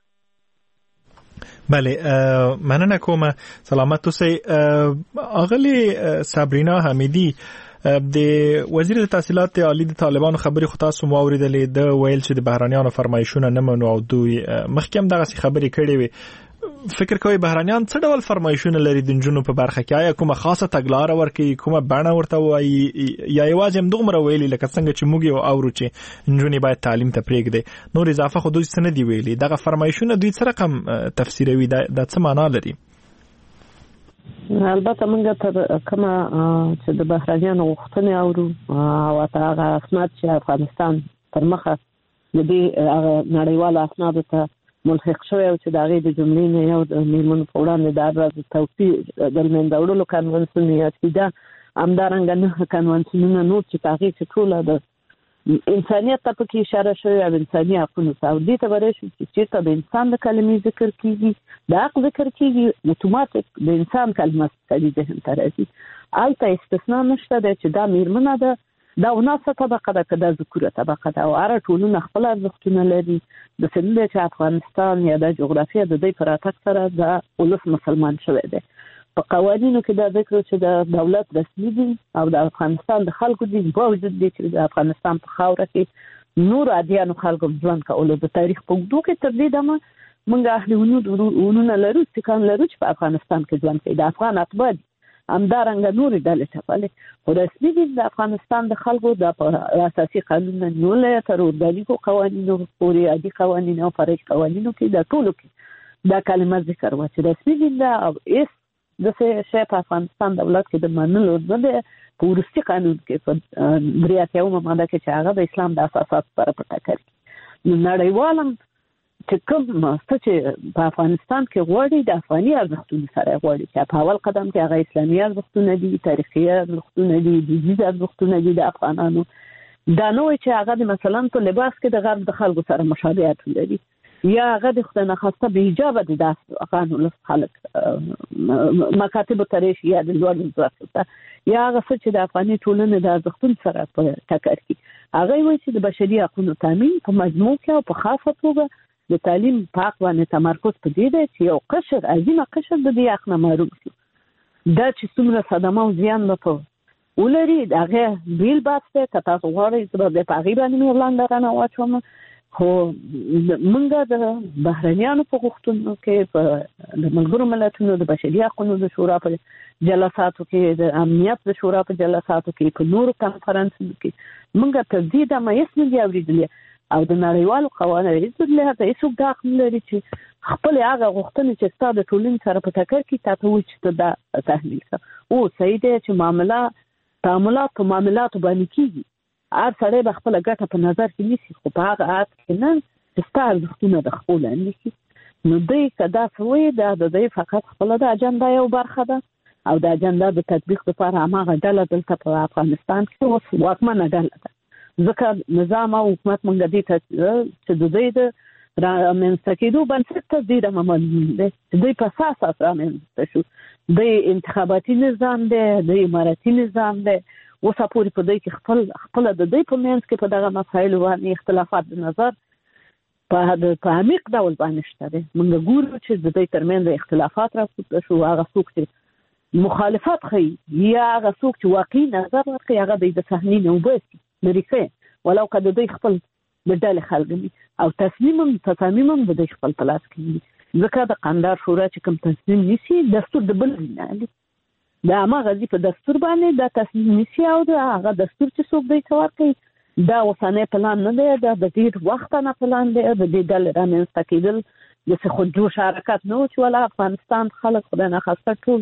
بله، مننه کوم. سلامت اوسئ. اغلی صابرینا حمیدی د وزیر تحصیلات عالی د طالبانو خبري خو تاسو مو اوریدلې، د ویل چې د بهرانيانو فرمایشونه نه منو او دوی مخکې دغه خبري کړې وي. فکر کوي بهرانيان څه ډول فرمایشونه لري د جنونو په برخه کې؟ آیا کومه خاصه تګلار ورکي، کومه بڼه ورته وایي، یا یوازې هم دغه ویلي لکه څنګه چې موږ یو اورو چې جنونې باید تعلیم ته پرېږدي، نور اضافه خو دوی څه نه دی ویلي؟ دغه فرمایشونه دوی څه رقم تفسیروي؟ دا څه معنا لري؟ البته موږ تر کومه چې د بهرانيانو غوښتنې اورو او هغه اسناد چې افغانستان پر مخه د دې نړیوالو اسنادو ته ملحق شوی او چې د هغې د جملې نه یو د میرمنو په وړاندې د راز توفیق د منځه وړلو کنوانسیون یاد کېده، همدارنګه نه کنوانسیونونه نور چې په هغې کې ټوله د انسانیت ته پکې اشاره شوې او انساني حقونو ته، او دې ته به راشي چې چېرته د انسان د کلمې ذکر کېږي، د حق ذکر کېږي، اتوماتیک د انسان کلمه سړي ذهن ته راځي. هلته استثنا نشته دی چې دا میرمنه ده، دا وناسه طبقه ده که دا ذکوره طبقه ده، او هره ټولنه خپل ارزښتونه لري. د سنده چې افغانستان یا د جغرافیه د دې پر اتاق سره د ولس مسلمان شوی دی. په قوانینو کې دا ذکر چې د دولت رسمي دي او د افغانستان د خلکو دي، باوجود دي چې د افغانستان په خاوره کې نور عادیانو خلکو ژوند کولو د تاریخ په اوږدو کې تر دې دمه موږ اهل ونود ورونه لرو، سکان لرو چې په افغانستان کې ژوند کوي، د افغان اتباع دي، همدارنګه نورې ډلې ټپلې، خو رسمي دي د افغانستان د خلکو د اساسي قانون نه نیولې تر ارګانیکو قوانینو پورې، عادي قوانین او فرعي قوانینو کې د ټولو کې دا کلمه ذکر و چې رسمي دي دا اس د څه په افغانستان دولت کې د منلو نه ده. په وروستي قانون کې په درې اتیاومه ماده کې چې هغه د اسلام د اساساتو سره په ټکر کې نو نړیوالم چې کوم څه چې په افغانستان کې غواړي د افغاني ارزښتونو سره غواړي، چې په اول قدم کې هغه اسلامي ارزښتونه دي، تاریخي ارزښتونه دي، دودیز ارزښتونه دي د افغانانو. دا نو چې هغه د مثلا په لباس کې د غرب د خلکو سره مشابهت لري، یا هغه د خدای نخواسته به ایجاب دي د افغان ولس خلک مکاتب تاریخ یا د لوړ ځواک، یا هغه څه چې د افغاني ټولنې د ارزښتونو سره په ټکر کې. هغه وایي چې د بشري حقوقو تامین په مجموع کې او په خاصه توګه د تعلیم په حق باندې تمرکز په دې دی چې یو قشر عظیمه قشر د دې حق نه محروم شي. دا چې څومره صدمه او زیان به په ولري د هغې بیل بحث دی، که تاسو غواړئ زه به د په هغې باندې مې وړاندې رانه واچوم. خو موږ د بهرنیانو په غوښتنو کې په د ملګرو ملتونو د بشري حقونو د شورا په جلساتو کې، د امنیت د شورا په جلساتو کې، په نورو کنفرانسونو کې موږ تر دې دمه هېڅ نه دي اورېدلي، او د نړیوالو قوانینو له ته هیڅوک دا حق نه لري چې خپل هغه غوښتنې چې ستا د ټولنې سره په ټکر کې تا ته وایي چې ته دا تحمیل کړه. او صحیح دی چې معامله تعاملات په معاملاتو باندې کېږي، هر سړی به خپله ګټه په نظر کې نیسي، خو په هغه حالت کې نه چې ستا ارزښتونه د خپلو لاندې کړي. نو دوی که دا څه وایي دا د دوی فقط خپله د اجنډا یو برخه ده، او د اجنډا د تطبیق لپاره هغه ډله دلته په افغانستان کې اوس واکمنه ډله ده ځکه نظام او حکومت موږ دې ته چې د دوی د رامنځته کېدو بنسټ ته ډېر معلوم دی چې دوی په اساس رامنځته شو د انتخاباتي نظام دی د اماراتي نظام دی اوس پورې په دوی کې خپل خپل د دوی په منځ کې په دغه مسایلو باندې اختلافات د نظر په په عمیق ډول باندې شته دي موږ ګورو چې د دوی ترمنځ اختلافات راپورته شو هغه څوک چې مخالفت کوي یا هغه څوک چې واقعي نظر ورکوي هغه د صحنې نه وباسي لرې کوي ولو که د دوی خپل د ډلې خلک دي او تصمیم هم تصامیم هم د دوی خپل په لاس کې دي ځکه د قندهار شورا چې کوم تصمیم نیسي دستور د بل نه دی د هماغه په دستور باندې دا تصمیم نیسي او د هغه دستور چې څوک دوی ته ورکوي دا اوسنی پلان نه دی دا د ډېر وخت نه پلان دی د دې ډلې رامنځته کېدل د څه خودجوش حرکت نه و چې ولا افغانستان خلک خدای ناخواسته ټول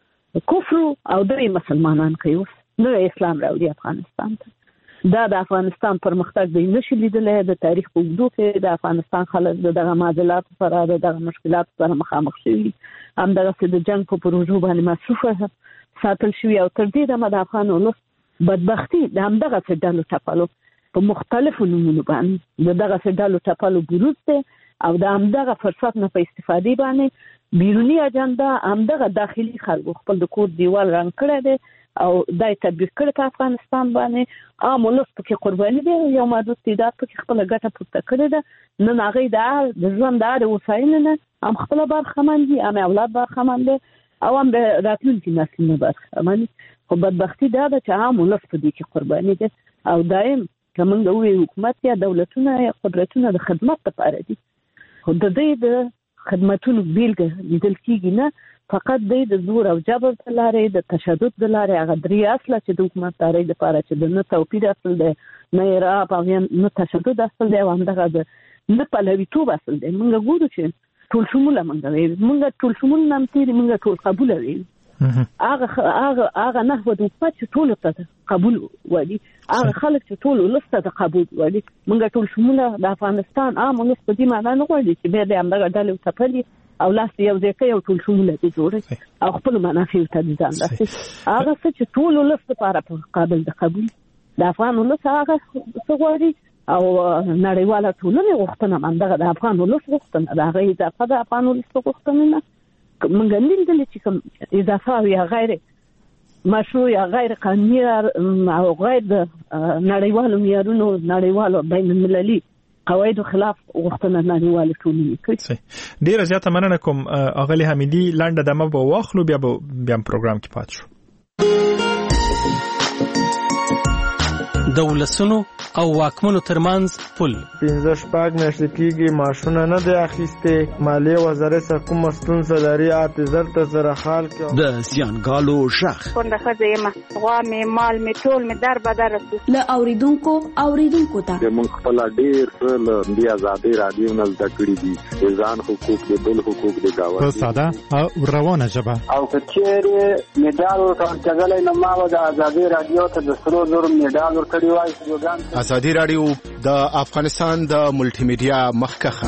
کفر او درې مسلمانان کوي اوس نو اسلام راوړي افغانستان ته دا د افغانستان پرمختګ دی نشي لیدلی د تاریخ په اوږدو کې د افغانستان خلک د دغه معضلاتو سره د دغه مشکلاتو سره مخامخ شوي همدغسې د جنګ په پروژو باندې مصروفه ساتل شوي او تر دې دمه د افغان ولس بدبختي د همدغسې ډلو ټپلو په مختلفو نومونو باندې د دغسې ډلو ټپلو بروز دی او د همدغه فرصت نه په استفادې باندې بیروني اجنډا همدغه داخلي خلکو خپل د کور دیوال رنګ کړی دی او دا تطبیق کړی په افغانستان باندې عام ولس پکې قرباني دی یو محدود تعداد پکې خپله ګټه پورته کړې ده نن هغوی د ژوند د هرې وسایلو نه هم خپله برخمن دي هم اولاد برخمن دی او هم د راتلونکي نسلونه برخمن دي خو بدبختي دا ده چې عام ولس په دې کې قرباني دی او دایم که موږ ووایو حکومت یا دولتونه یا قدرتونه د خدمت لپاره دي خو د دوی د خدمتونو بیلګه لیدل کېږي نه فقط دوی د زور او جبر د لارې د تشدد د لارې هغه درې اصله چې د حکومتدارۍ لپاره چې د نه توپیر اصل دی نه ارهاب او نه تشدد اصل دی او همدغه د نه پلویتوب اصل دی موږ ګورو چې ټول شموله موږ ویل موږ ټول شمول نه تیرې موږ ټول قبوله ویل هغه هغه هغه نحوه د حکومت چې ټول ته قبول وایي هغه خلک چې ټول ولس ته قبول وایي موږ ټول شموله د افغانستان عام ولس په دې معنی نه غواړي چې بیا د همدغه ډلې ټپلي او لاس یو ځای کوي او ټول شموله دي جوړي او خپل منافع ته ځان راسي هغه څه چې ټول ولس لپاره په قابل د قبول د افغان ولس هغه څه غواړي او نړیواله ټولنه غوښتنه همدغه د افغان ولس غوښتنه د هغه اضافه د افغان ولس غوښتنه نه موږ لیدل چې کوم اضافه یا غیر مشروع یا غیر قانوني او غیر د نړیوالو معیارونو نړیوالو بین المللي قواعدو خلاف غوښتنه نړیواله ټولنه کوي. ډیره زیاته مننه کوم اغلی حمیدي لنډه دمه به واخلو بیا به بیا پروګرام کې پات شو. د ولسونو او واکمنو ترمنځ پل پنځه شپږ میاشتې کېږي معاشونه نه دی اخیستې مالیې وزارت سره کومه ستونزه لري حافظر ته سره حال کې د زیانګالو غږ کونډه ښځه یم غوا مې مال مې ټول مې در بدر رسو له اوریدونکو اوریدونکو ته موږ خپل ډېر څه له دې ازادۍ راډیو نه زده کړي دي ځان حقوق د بل حقوق د گاونډي په ساده او روانه ژبه او که چیرې میډال ورکول کېدلی نو ما به د ازادۍ راډیو ته د سرو زرو میډال ورکړی وای. ازادي راډیو د افغانستان د ملټي میډیا مخکخه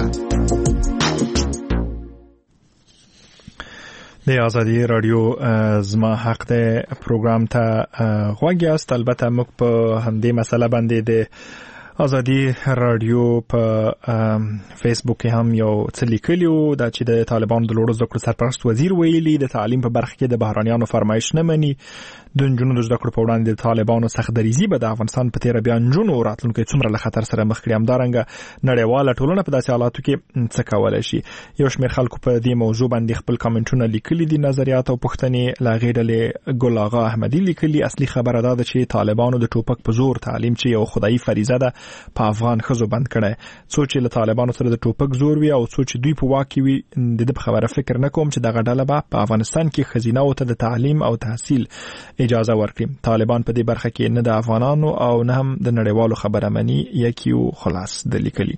د ازادي راډیو زما حق د پروګرام ته غوږی است. البته موږ په همدې مسله باندې د ازادي راډیو په فیسبوک کې هم یو څه لیکلیو دا چې د طالبانو د لوړو زده کړو سرپرست وزیر ویلي د تعلیم په برخه کې د بهرانيانو فرمایش نه مني د نجونو د زده کړو په وړاندې د طالبانو سخت دریزي به د افغانستان په تیر بیا نجونو راتلونکي څومره له خطر سره مخ کړي همدارنګه نړیواله ټولنه په داسې حالاتو کې څه کولای شي. یو شمېر خلکو په دې موضوع باندې خپل کمنټونه لیکلي دي نظریات او پوښتنې لا غېډلې ګل آغا احمدي لیکلي اصلي خبره ده چې طالبانو د ټوپک په زور تعلیم چې یو خدایي فریضه ده په افغان خزو بند کړي څو چې له طالبانو سره د ټوپک زور وي او څو چې دوی په واکي وي د دې خبره فکر نه کوم چې دغه ډله به په افغانستان کې خزینه او ته د تعلیم او تحصیل اجازه ورکړي. طالبان په دې برخه کې نه د افغانانو او نه هم د نړیوالو خبره مني یکیو خلاص د لیکلي.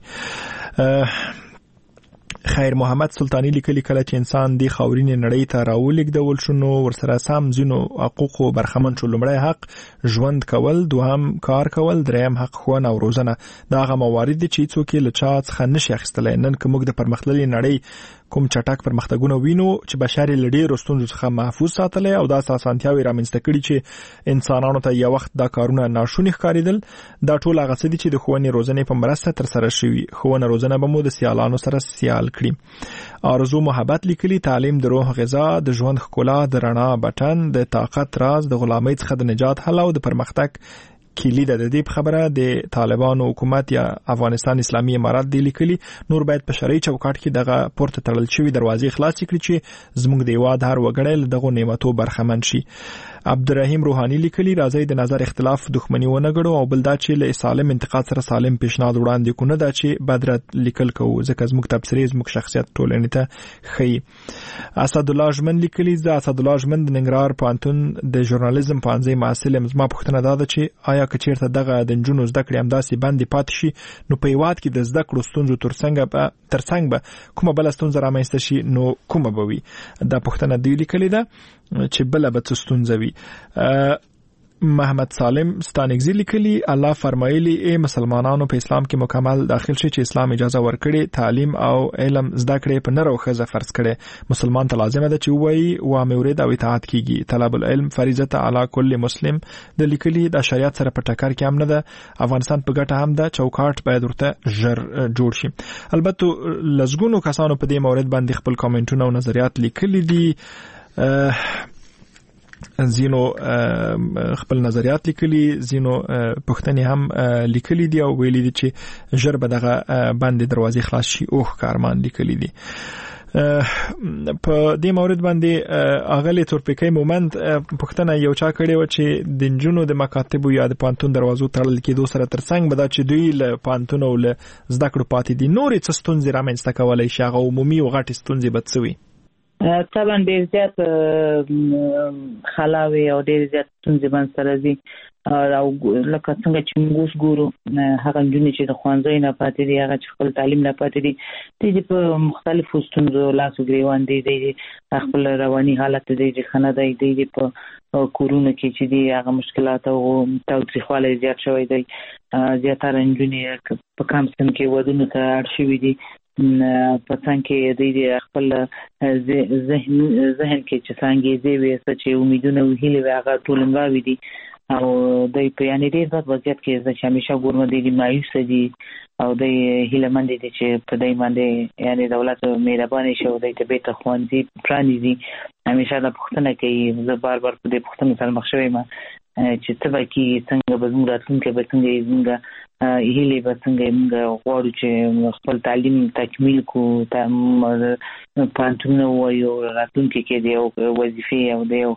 خیر محمد سلطانی لیکلي کله چې انسان د خاورین نړۍ ته راولېږدول شنو ورسره سم ځینو حقوقو برخمن شو. لومړی حق ژوند کول، دوهم کار کول، دریم حق ښوونه او روزنه. دا هغه موارد دي چې څوک له چا څخه نشي اخیستلی. نن که موږ د پرمختللې نړۍ کوم چټک پرمختګونه وینو چې بشري لړۍ رستونو څخه محفوظ ساتل او د اساسانتیاوي رامنځته کړي چې انسانانو ته یو وخت دا کارونه ناشونی ښکاریدل. دا ټول هغه څه دي چې د ښوونې روزنې په مرسته تر سره شوي. ښوونه روزنه به مو د سیالانو سره سیال کړي. آرزو محبت لیکلي تعلیم د روح غذا، د ژوند ښکلا، د رڼا بټن، د طاقت راز، د غلامۍ څخه د نجات حل او د پرمختګ کلی ده. د دې خبره د طالبانو حکومت یا افغانستان اسلامي امارات دی لیکلي نور باید په شرعي چوکاټ کې دغه پورته تړل شوی دروازې خلاص کړي چې زموږ د هیواد هر وګړی له دغو نعمتو برخمن شي. عبدالرحیم روحانی لیکلي راځي د نظر اختلاف دښمنی ونه غړو او بل دا چې له سالم انتقاد سره سالم پیشنهاد وړاندې کو نه دا چې بدرت لیکل کوو ځکه زموږ تبصرې زموږ شخصیت ټولنې ته ښيي. اسد الله ژمن لیکلي ز اسد الله ژمن د ننګرهار پوهنتون د ژورنالیزم پوهنځي محصل یم. زما پوښتنه دا ده چې آیا که چیرته دغه د نجونو زده کړې همداسې بندې پاتې شي نو په هیواد کې د زده کړو ستونزو ترڅنګ به ترڅنګ به کومه بله ستونزه رامنځته شي نو کومه به وي؟ دا پوښتنه دوی لیکلې ده چې بله به څه ستونزه وي. محمد سالم ستانګزی لیکلي الله فرمایلی ای مسلمانانو په اسلام کې مکمل داخل شي چې اسلام اجازه ورکړي تعلیم او علم زده کړې په نر او ښځه فرض کړي. مسلمان ته لازمه ده چې وایي و امرید او اطاعت کیږي. طلب العلم فریضه علی کل مسلم د لیکلي د شریعت سره په ټکر کې هم نه ده. افغانستان په ګټه هم ده چوکاټ باید ورته ژر جوړ شي. البته لزګونو کسانو په دې مورید باندې خپل کامنټونه او نظریات لیکلي دي. زینو خپل نظریات لیکلي، زینو پښتنې هم لیکلي دي او ویلي دي چې ژر به دغه باندې دروازې خلاص شي. اوه کارمان لیکلي دي. په دې مورید باندې اغلی تورپیکي مومند پښتنه یو چا کړي و چې د نجونو د مکاتبو یا د پانتون دروازو تړل کېدو سره ترڅنګ به دا چې دوی له پانتون او له زده کړو پاتې دي نورې څه ستونزې رامنځته کولی شي هغه عمومي او غټې ستونزې به څه وي؟ طبعا ډېر زیات خلاوي او ډېر زیات ستونزې باندې راځي او لکه څنګه چې موږ ګورو هغه نجونې چې د ښوونځي نه پاتې دي هغه چې خپل تعلیم نه پاتې دي دي په مختلفو ستونزو لاس ګریوان دي دي خپل رواني حالت دي چې خنه دي دي په کورونه کې چې دي هغه مشکلات او تاوتریخوالی زیات شوی دی. زیاتره نجونې په کم سن کې ودونو ته اړ شوي دي په څنګه کې د خپل ذهن ذهن کې چې څنګه دی وي چې امیدونه او هیله هغه ټول مراوي دي او د په یعنی ډېر بد وضعیت کې چې همیشه ګورم دي مایوس دي او د هیله مند دي چې په دای باندې یعنی دولت مهرباني شي او د طبيعت خوانځي پرانیزي. همیشه د پښتنه کې زه بار بار په دې پښتنه سره مخ شوم چې تبا کې څنګه به زموږ راتلونکي به څنګه زموږ هیله به څنګه موږ غواړو چې خپل تعلیم تکمیل کو پانتون وایو راتلونکي کې دی وظیفه او دی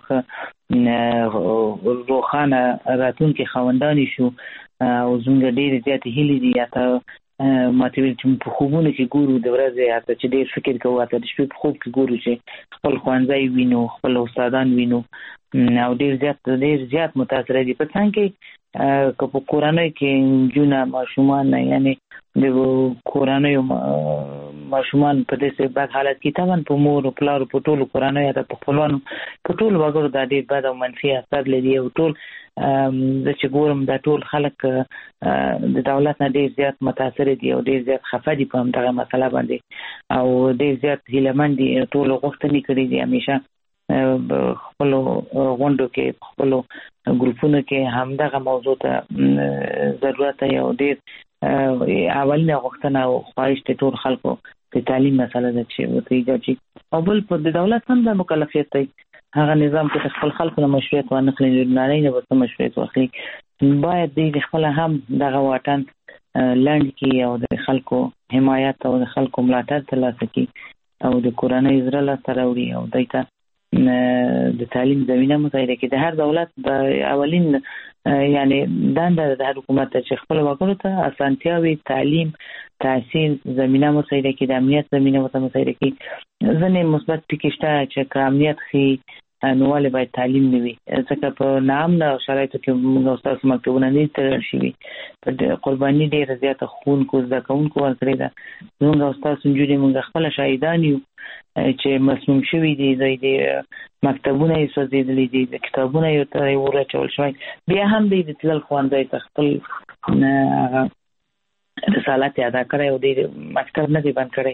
روخانه راتلونکي خوندانی شو او زموږ ډېر زیات هیله دي یا ماته ویل چې په خوبونه کې ګورو د ورځې حتی چې ډېر فکر کوو حتی د شپې په خوب کې ګورو چې خپل ښوونځی وینو خپل استادان وینو او ډېر زیات ډېر زیات متاثر دي. په څنګه کې که په کورنۍ کې جونه ماشومان یعنی د کورنۍ ماشومان په داسې بد حالت کې طبعا په مور او پلار په ټولو کورنۍ یا په خپلوانو په ټولو وګړو دا ډېر بد او منفي اثر لري او ټول د چې ګورم دا ټول خلک د دولت نه ډېر زیات متاثر دي او ډېر زیات خفه دي په همدغه مسله باندې او ډېر زیات هیلهمند دي. ټول غوښتنې کړي دي همیشه خپل غونډو کې خپل ګروپونو کې همدغه موضوع ته ضرورت یو ډېر اولنه غوښتنه او خواهش ته ټول خلکو د تعلیم مسله ده چې وته چې او بل په دولت هم د مکلفیت دی هغه نظام کې خپل خلکو نه مشروعیت ورنکړي نه نه به مشروعیت واخلي باید د خپل هم دغه واټن لاندې کې او د خلکو حمایت او د خلکو ملاتړ ترلاسه کړي او د کورنۍ زړه لا سره وړي او دایته د تعلیم زمينه مساعده کې د هر دولت د اولین یعنی دنده د هر حکومت چې خپل وګړو ته اسانتیاوي تعلیم تحصیل زمينه مساعده کې د امنیت زمينه مساعده کې ځنې مثبت پکشته چې امنیت خي نوواله باید تعلیم نوي ځکه په نام نه شرایطو کې موږ تاسو مکتوبونه نه تر شي په قرباني ډیره زیاته خون کو ځکهون کو ورکړی دا موږ تاسو سنجوري موږ خپل شاهدان یو چې مسموم شوی دي د مکتبونه یې سوځېدلې دي د کتابونه یې ترې ورچول شوی بیا هم د تل خوانځي تخپل رسالت ادا کړی او د مکتب نه دی بند کړی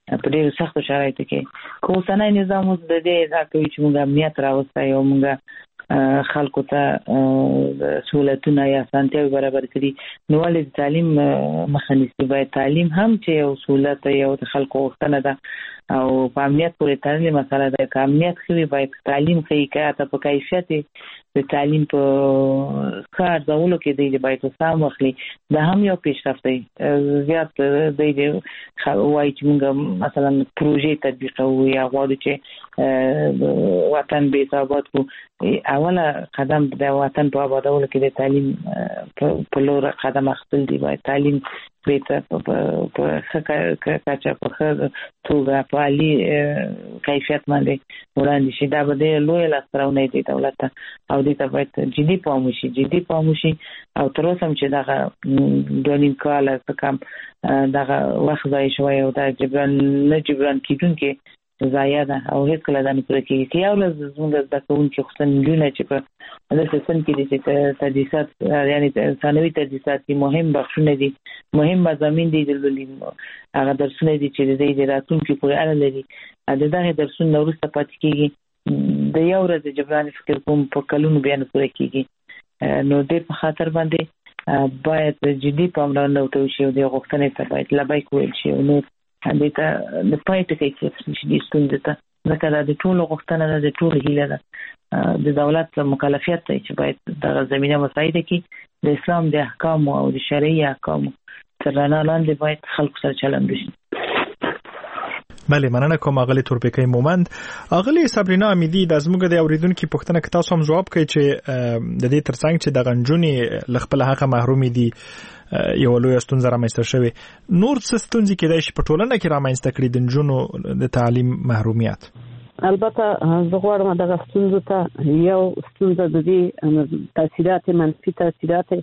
په ډېر سخت شرایطو کې خو اوسنی نظام اوس د دې دا کوي چې موږ امنیت راوستای او موږ خلکو ته سہولتونه یا اسانتیاوې برابر کړي نو ولې تعلیم مخه نیسي باید تعلیم هم چې یو سہولت یو د خلکو غوښتنه ده او په امنیت پورې تړلې مسله ده که امنیت ښه وي باید تعلیم ښه وي که حتی په کیفیت د تعلیم په ښه ارزولو کې دی باید سام واخلي دا هم یو پیشرفت دی زیات دی وایي چې موږ مثلا پروژې تطبیقوو یا غواړو چې وطن به ثابت کړو اوله قدم د وطن په آبادولو کې د تعلیم په لور قدم اخیستل دی باید تعلیم بیت په ښه کچه په ښه توګه په عالي کیفیت باندې وړاندې شي دا به ډېره لویه لاسته راوړنه دی دولت ته او دې ته باید جدي پام وشي جدي پام وشي او تر اوسه هم چې دغه دوه نیم کاله څه کم دغه وخت ضایع شوی او دا جبران نه جبران کېدونکې ضایع ده او هېڅکله دا نه پوره کېږي که یو ورځ زموږ زده کوونکي خصوصا نجونې چې په داسې سن کې دي چې تدریسات یعنې ثانوي تدریسات دي مهم بخشونه دي مهم مضامین دي د لولي هغه درسونه دي چې د دې د راتلونکي پورې اړه لري د دغې درسونو نه وروسته پاتې کېږي د یو ورځ جبران فکر کوم په کلونو بیا نه پوره کېږي نو دې په خاطر باندې باید جدي پاملرنه وته وشي او د غوښتنې ته باید لبیک ویل شي او نور دې ته د پای ټکی کې چې ستونزې ته ځکه دا د ټولو غوښتنه ده د ټولو هیله ده د دولت مکلفیت دی چې باید دغه زمینه مساعده کړي د اسلام د احکامو او د شرعي احکامو تر رڼا لاندې باید خلکو سره چلند وشي. بله مننه کوم اغلی تورپیکای مومند. اغلی صبرینا امیدی د زموږ د اوریدونکو پوښتنه کې تاسو هم جواب کړئ چې د دې ترڅنګ چې د غنجونی لخپل حق محرومي دي یو لوی ستونزه رامنځته شوی نور څه ستونزې کېدای شي په ټولنه کې رامنځته کړي د نجونو د تعلیم محرومیت؟ البته زه غواړم دغه ستونزه ته یو ستونزه د دې تاثیرات منفي تاثیرات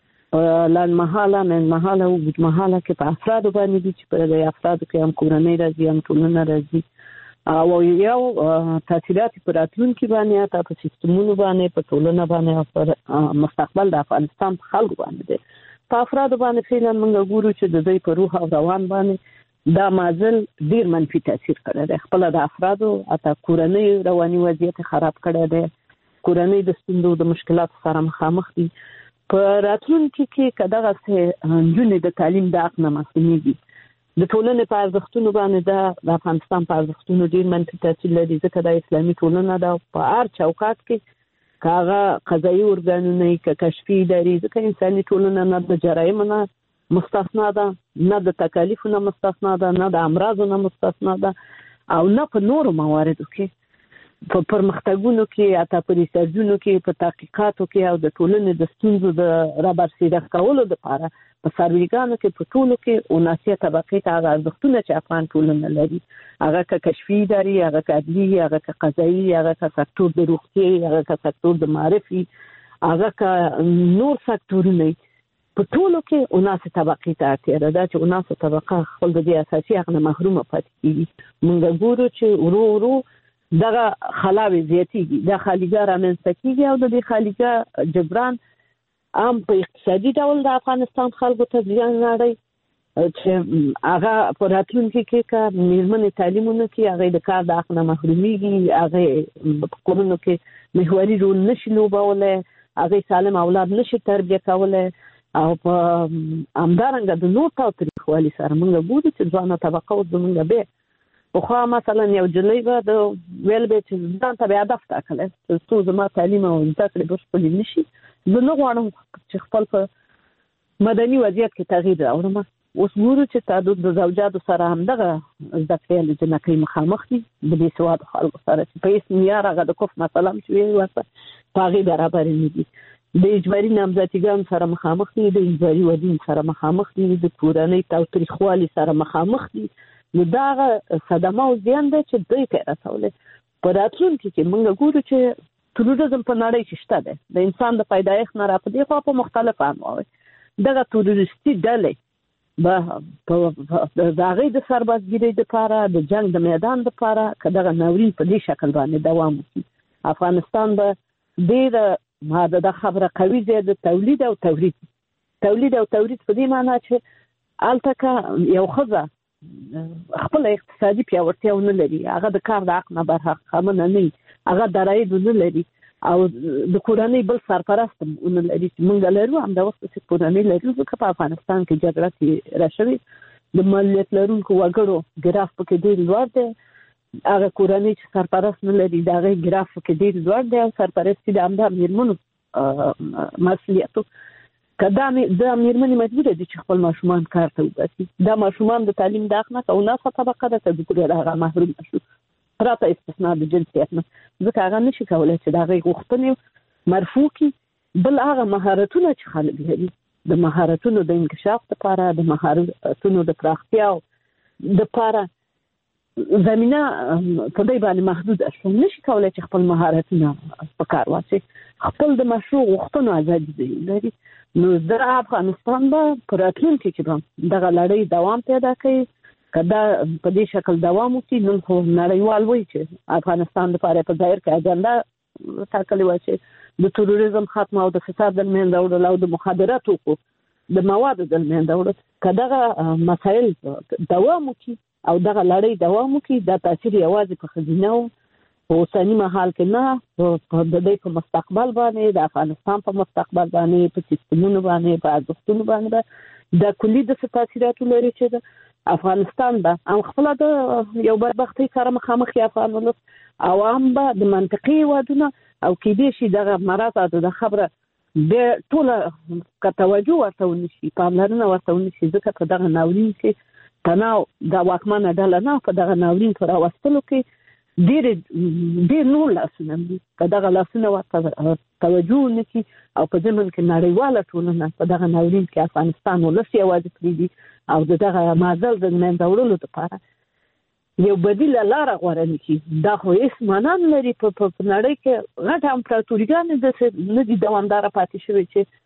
لان محاله من محاله او اوږد محاله کې په افرادو باندې دي چې په دې افرادو کې هم کورنۍ راځي هم ټولنه راځي او یو تاثیرات پر راتلونکي باندې حتی په سیستمونو باندې په ټولنه باندې او پر مستقبل د افغانستان خلکو باندې دي په افرادو باندې فعلا موږ ګورو چې د دوی په روح او روان باندې دا مازل ډیر منفي تاثیر کړی دی خپل د افرادو حتی کورنۍ رواني وضعیت خراب کړی دی کورنۍ د ستونزو د مشکلاتو سره مخامخ دي په راتلونکي کې کداغه سه نجونې د تعلیم د حق نه محرومېږي د ټولنې په ارزښتونو باندې د افغانستان په ارزښتونو ډیر منفي تاثیر لري ځکه د اسلامي ټولنه ده په هر چوکاټ کې کاغه قضایي ارګانونه کې کشفي ادارې ځکه انساني ټولنه نه د جرایمو نه مستثنا ده نه د تکالیفو نه مستثنا ده نه د امراضو نه مستثنا ده او نه په نورو مواردو کې په پرمختګونو کې یا په ریسرچونو کې په تحقیقاتو کې او د ټولنې د ستونزو د رابرسېره کولو لپاره په سرویګانو کې په ټولو کې اوناسیه طبقې ته هغه ارزښتونه چې افغان ټولنه لري هغه که کشفي ادارې هغه که عدلي هغه که قضایي هغه که سکتور د روغتیې هغه که سکتور د معرفي هغه که نور سکتورونه په ټولو کې اوناسه طبقې ته اړتیا ده چې اوناسه طبقه خپل د اساسي حق نه محرومه پاتې کیږي موږ ګورو چې ورو ورو دغه خلاوی زیاتیږي د خالیګا رامنځته کیږي او د دې خالیګا جبران عام په اقتصادي ډول د افغانستان خلکو ته ځان نړۍ چې هغه په راتلونکي کې کا میرمنې تعلیمونه کې هغه د کار د حق نه محروميږي هغه په کورونو کې محوري رول نشي لوبولای هغه سالم اولاد نشي تربیه کولای او په همدارنګه د نور تاریخوالي سره موږ ګورو چې ځوانه طبقه زموږ به خو مثلا یو جلۍ به د ویل به چې ځان ته بیا هدف ټاکلی چې څو زما تعلیم او زده کړې بشپړې نه شي زه نه غواړم چې خپل په مدني وضعیت کې تغییر راوړم اوس ګورو چې تعدد د زوجاتو سره همدغه زده کړې جنکۍ مخامخ دي د بې سوادو خلکو سره چې په هېڅ معیار هغه د کفر مثلا هم چې ویل ورته په هغې برابرې نه دي د اجباري نامزدګانو سره مخامخ دي د اجباري ودین سره مخامخ دي د کورنۍ تاوتریخوالي سره مخامخ دي نو دا صدمه او زیان دی چې دوی ته رسولي په راتلونکي کې موږ ګورو چې تروریزم په نړۍ کې شته دی د انسان د پیدایښت نه راپدې خوا په مختلف انواع دغه تروریستي ډلې به د هغې د سربازګیرۍ دپاره د جنګ د میدان دپاره که دغه ناورین په دې شکل باندې دوام وکړي افغانستان به ډېره ما د خبره قوي ځای د تولید او تولید تولید او تولید په دې معنی چې هلته که یو ښځه خپل اقتصادي پیاوړتیا نه لري، هغه د کار د حق نه برخمن نه، هغه درایي نه لري او د کورنۍ بل سرپرست نه لري. موږ لرو هم د وخت چې کورنۍ لرو، ځکه په افغانستان کې جګړه راشوي، د مالیت لرونکو وګړو ګراف پکې ډېر لوړ دی. هغه کورنۍ چې سرپرست نه لري د هغې ګراف پکې ډېر لوړ دی، او سرپرستي د همدا میرمنو مسؤلیت. که دا د میرمنې مجبوره دي چې خپل ماشومان کار ته وباسي، دا ماشومان د تعلیم د حق نه او ناسه طبقه ده که د کورې هغه محروم شو پرته استثنا د جنسیت نه، ځکه هغه نشي کولی چې د هغې غوښتنې مرفوع کړي. بل هغه مهارتونه چې خلک لري، د مهارتونو د انکشاف لپاره، د مهارتونو د پراختیا لپاره زمینه په دې باندې محدود شو، نشي کولی چې خپل مهارتونه په کار واچي. خپل د مشروع غوښتنو ازادي لري. نو د افغانستان به په راتلونکي کې به دغه لړۍ دوام پیدا کوي. که دا په دې شکل دوام وکړي، نن خو نړیوال وایي چې افغانستان لپاره په ظاهر کې اجنډا ټاکلې وه چې د تروریزم ختم او د فساد د منځه وړل او د مخدراتو د موادو د منځه وړل، که دغه مسایل دوام وکړي او دغه لړۍ دوام وکړي، دا تاثیر یوازې په ښځینه او په اوسني مهال کې نه، د دوی په مستقبل باندې، د افغانستان په مستقبل باندې، په سیستمونو باندې، په ارزښتونو باندې د کلي د تاثیراتو لري چې د افغانستان به هم خپله د یو بدبختۍ سره مخامخ یې افغان ولس او هم به د منطقي هېوادونه او کېدای شي دغه مراتب د خبره بیا ټوله که توجه ورته ونشي، پاملرنه ورته ونشي، ځکه په دغه ناورین کې تناو د واکمنه ډله نه، په دغه ناورین په راوستلو کې ډېر ډېر نور لاسونه دي. که دغه لاسونه ورته توجه ونه کړي او په ضمن کې نړیواله ټولنه په دغه ناورین کې افغانستان ولس یوازې پرېږدي او د دغه معضل د منځه وړلو لپاره یو بدیله لاره غوره نه کړي، دا خو هېڅ معنا نه لري. په نړۍ کې غټ امپراتوريګانې داسې نه دي دوامداره پاتې شوې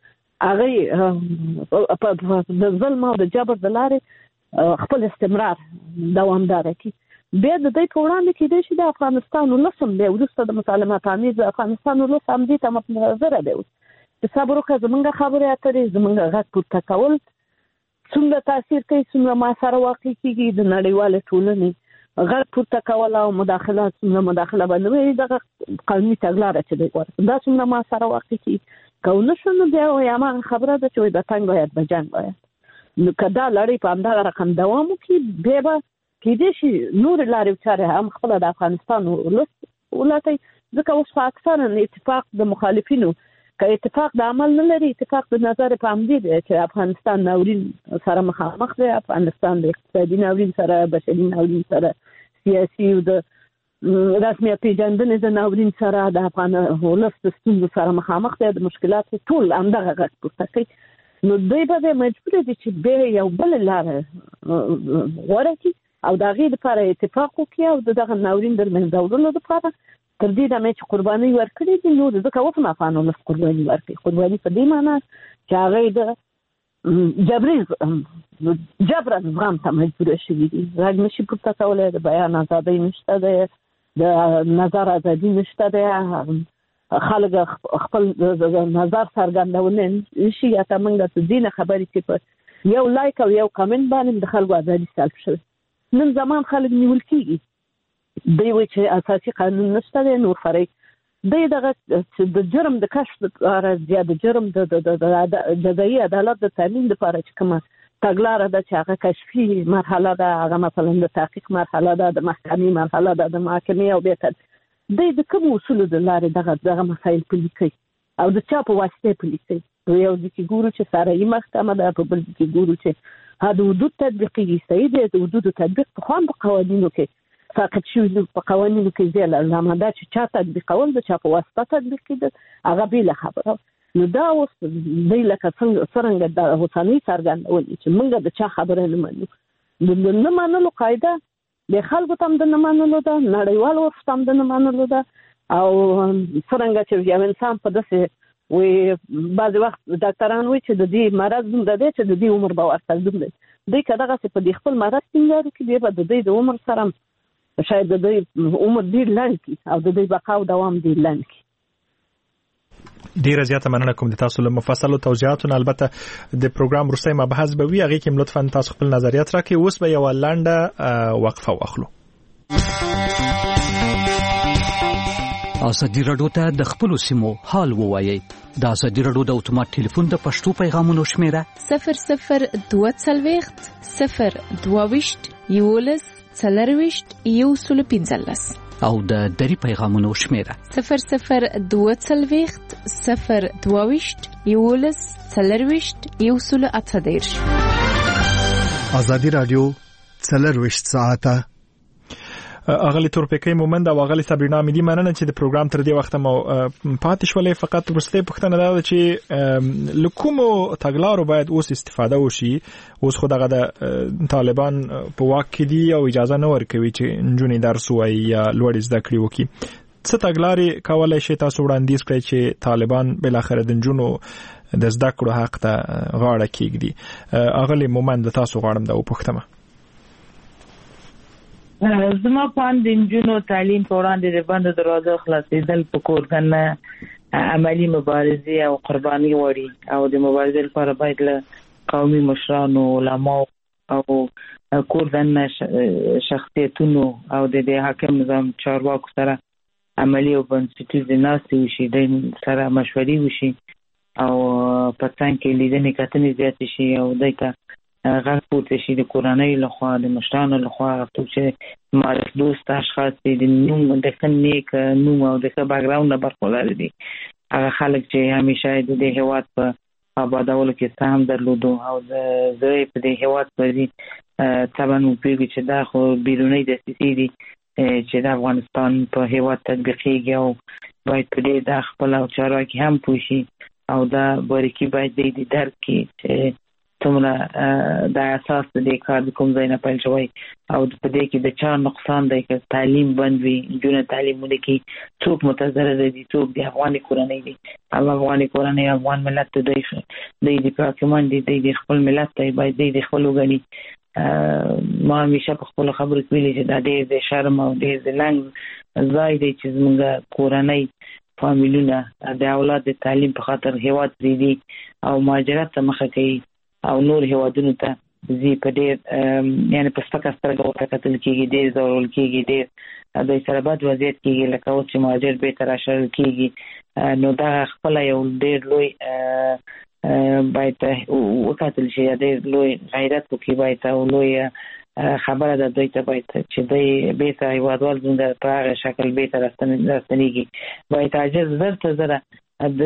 چې هغوی د ظلم او د جبر د لارې خپل استمرار دوامداره کړي. بیا د دوی په وړاندې کېدای شي د افغانستان ولس هم بیا وروسته د مسالمت آمیز د افغانستان ولس همدې ته متنظره دی چې صبر وکړه، زموږ خبرې اترې، زموږ غږ پورته کول څومره تاثیر کوي، څومره ما سره واقع کېږي، د نړیوالې ټولنې غږ پورته کول او مداخله څومره مداخله به نه وي، دغه قانوني تګلاره چې دی غواړي دا څومره ما سره واقع کېږي. که ونه شو نو بیا وایي هماغه خبره ده چې وایي د تنګ باید به جنګ باید. نو که دا لړۍ په همدغه رقم دوام وکړي، بیا به کېدای شي نورې لارې چارې هم خپله د افغانستان ولس ولټوي، ځکه اوس خو اکثرا اتفاق د مخالفینو که اتفاق د عمل نه لري، اتفاق د نظر په همدې دی چې افغانستان ناورین سره مخامخ دی، افغانستان د اقتصادي ناورین سره، بشري ناورین سره، سیاسي او د رسمیت پېژندنې د ناورین سره، د افغان ولس د ستونزو سره مخامخ دی، د مشکلاتو ټول همدغه غږ پورته کوي. نو دوی به مجبوره دي چې بیا یو بله لاره غوره کړي او د هغې لپاره اتفاق وکړي او د دغه ناورین د منځه وړلو لپاره تر دې دمې چې قربانۍ ورکړي دي. نو ځکه اوس هم افغان ولس قرباني ورکړي، قرباني په دې معنا چې هغوی د جبري جبرا زغم ته مجبوره شوي دي، غږ نشي پورته کولی، د بیان ازادۍ نشته دی، د نظر ازادي نشته دی، خلک خپل نظر څرګندولی نشي. یا که موږ د دې نه خبرې چې په یو لایک او یو کمنټ باندې د خلکو ازادي سلب شوې. نن زمان خلک نیول کېږي، دوی وایي چې اساسي قانون نشته دی، نور فرعي دوی دغه د جرم د کشف لپاره یا د جرم د جزایي عدالت د تامین لپاره چې کومه تګلاره ده چې هغه کشفي مرحله ده، هغه مثلا د تحقیق مرحله ده، د محکمې مرحله ده، د محاکمې او بیا دوی د کومو اصولو د لارې دغه دغه مسایل پلي کوي او د چا په واسطه پلي کوي. یو ځای کې ګورو چې سارایي محکمه ده، په بل ځای کې ګورو چې د حدود تطبیقي صحیح دی، د حدود تطبیق په خوان په قوانینو کې ساقط شوي په قوانینو کې زیاله علامه ده چې چا تطبیقول د چا په واسطه تطبیق کېدل هغه بېله خبره. نو دا اوس دوی لکه څرنګه د اوسنۍ څرګندونې چې موږ د چا خبره نه منو، د نه منلو قاعده د خلکو ته هم د نه منلو ده، نړیوال عرف ته هم د نه منلو ده. او څرنګه چې یو انسان په داسې وی بعضې وخت ډاکټران وایي چې د دې مرض دومره دی چې د دې عمر به ورته دوم دی. دوی که دغسې په دې خپل مرض ټینګار وکړي، بیا به د دوی د عمر سره شاید د دوی عمر ډېر لنډ کړي او د دوی بقا او دوام ډېر لنډ کړي. ډیره زیاته مننه کوم د تاسو له مفصلو توضیحاتو. البته د پروګرام وروستی مبحث به وي، هغه کې لطفا تاسو خپل نظریات راکړئ. اوس به یو لنډه وقفه واخلو. ازادي راډیو ته د خپل سیمو حال ووایي. د ازادي راډیو د اتومات ټلیفون د پښتو پیغامونو شمیره صفر صفر دوه څلوېښت صفر دوه ویشت یولس څلرویشت یو سل پنځلس او د دری پیغامونو شمیره صفر صفر دوه څلوېښت صفر دوه ویشت یولس څلرویشت یو سل اته دېرش. ازادي راډیو څلرویشت ساعته. اغلی تورپیکي مومند او اغلی صبرینا امیدي مننه چې د پروګرام تر دې وخت مو پاتې شولې. فقط ورسته پوښتنه ده چې لکومو تګلارو باید اوس استفاده وشي. اوس خو دغه د طالبان په واک کې دي او اجازه نه ورکوي چې نجونې درس وایي یا لوړ زده کړې وکړي. څه تګلارې کولای شي تاسو وړاندیز کړئ چې طالبان بل اخر د نجونو د زده کړو حق ته غاړه کېږدي؟ اغلی مومند تاسو غواړم دا وپوښتم. زما پان د نجونو تعلیم په وړاندې د بند دروازه خلاصېدل په کور کنه عملی مبارزه او قرباني وړي او د مبارزې لپاره باید له قومي مشرانو، علماو او کور دنه شخصیتونو او د حاکم نظام چارواکو سره عملی او بنسټیزه ناستې وشي، د سره مشورې وشي او په څنګه کې لیدنې کتنې زیات شي او دایته غږ پورته شي د کورنۍ لخوا، د مشرانو لخوا، چې معرف دوست اشخاص د نوم د نیک نوم او د بیک ګراوند نه برخوردار دي. هغه خلک چې همیشه د هیواد په آبادولو کې سهم درلودو او د زوی په د هیواد په دې طبعا موږ چې دا خو بیرونی دسیسې دي چې د افغانستان په هیواد تطبیقېږي او باید په دې د خپل او چارواکي هم پوښي او دا باریکي باید د درک کې چې څومره د اساس د کار د کوم ځای نه پیل شوی او په دې کې د چا نقصان دی چې تعلیم بند وي، جون تعلیمونه کې څوک متضرر دي، څوک د افغاني کورنۍ دي او افغاني کورنۍ افغان ملت ته دی دی د پاکمان دي د خپل ملت ته باید د خپل وګړي. ما همیشه په خپل خبرو کې ویلي چې دا ډېر د شرم او ډېر د لنګ ځای دی چې زموږ کورنۍ فامیلونه د اولاد د تعلیم په خاطر هیواد پرېږدي او مهاجرت ته مخه کوي او نور هیوادونو ته زی په ډېر یعنی په سپکه سترګه ورته کتل کېږي، ډېر ځورول کېږي، ډېر د سره بد وضعیت کېږي لکه اوس چې مهاجر بېرته راشړل کېږي. نو دا خپله یو ډېر لوی باید وکتل شي، ډېر لوی غیرت وکړي باید او لوی خبره ده دوی ته باید چې دوی بېرته هیوادوال زموږ په هغه شکل بېرته راستنېږي. باید عاجز زر ته زره د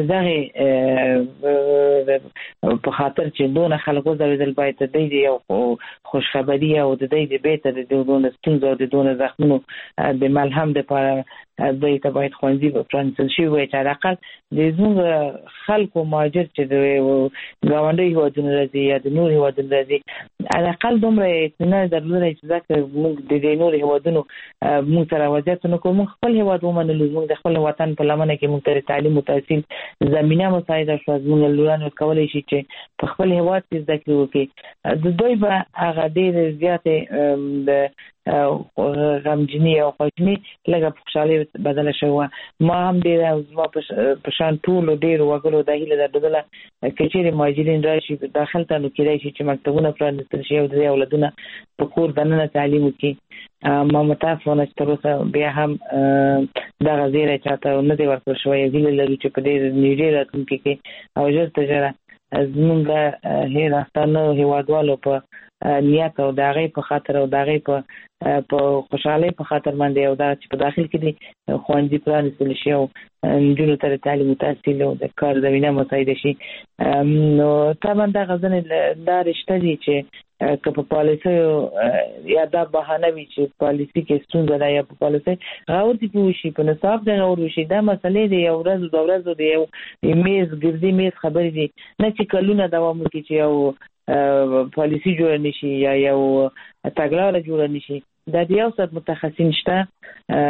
دغه په خاطر چې دونه خلک وځوېدل باید د دې یو خوشخبري او د دې د بیت د دونه ستونزو او د دونه زخمونو د ملهم لپاره دوی ته باید خوندي پرانسل شي وي چې علاقه د زموږ خلکو مهاجر چې د ګاونډي هیوادونو راځي یا د نور هیوادونو راځي علاقه دومره اطمینان درلودل چې ځکه موږ د نور هیوادونو موږ سره وضعیت نه کوو، خپل هیواد ومنلو، موږ د خپل وطن په لمنه کې موږ تر تعلیم او تحصیل زمينه مساعده شو، موږ لورانو کولای شي چې په خپل هیواد کې زده کړې وکړي. د دوی به هغه ډېر زیاتې د غمجنی او خوشنی لږه خوشحالي بدله شوه. ما هم ډېر زما په شان ټولو ډېر وګړو د هیله درلودله که چېرې مهاجرین راشي داخل ته نو کېدای شي چې مکتبونه پرانیستل شي او د دې اولادونه په کور دننه تعلیم وکړي. ما متاسفانه چې تر اوسه بیا هم دغه زیری چاته نه دی ورکړل شوی. هیله لرو چې په ډېر نږدې راتلونکي کې او ژر تر ژره زموږ هیوادوالو هیوادوالو په نیت او د هغې په خاطر او د هغې په په خوشحالۍ په خاطر باندې او دا چې په داخل کې دي ښوونځي پرانیستل شي او نجونو ته د تعلیم او تحصیل او د کار زمینه مساعده شي. نو طبعا دغه ځینې لارې شته دي چې که په پالیسیو یا دا بهانه وي چې پالیسي کې ستونزه ده یا په پالیسي غور دي پوه شي، په نصاب دی غور وشي. دا مسلې دی یو ورځ دوه ورځو دی یو میز ګردي میز خبرې دي، نه چې کلونه دوام وکړي چې یو پالیسي جوړه نشي یا یو تګلاره جوړه نشي. دا د یو څه متخصصین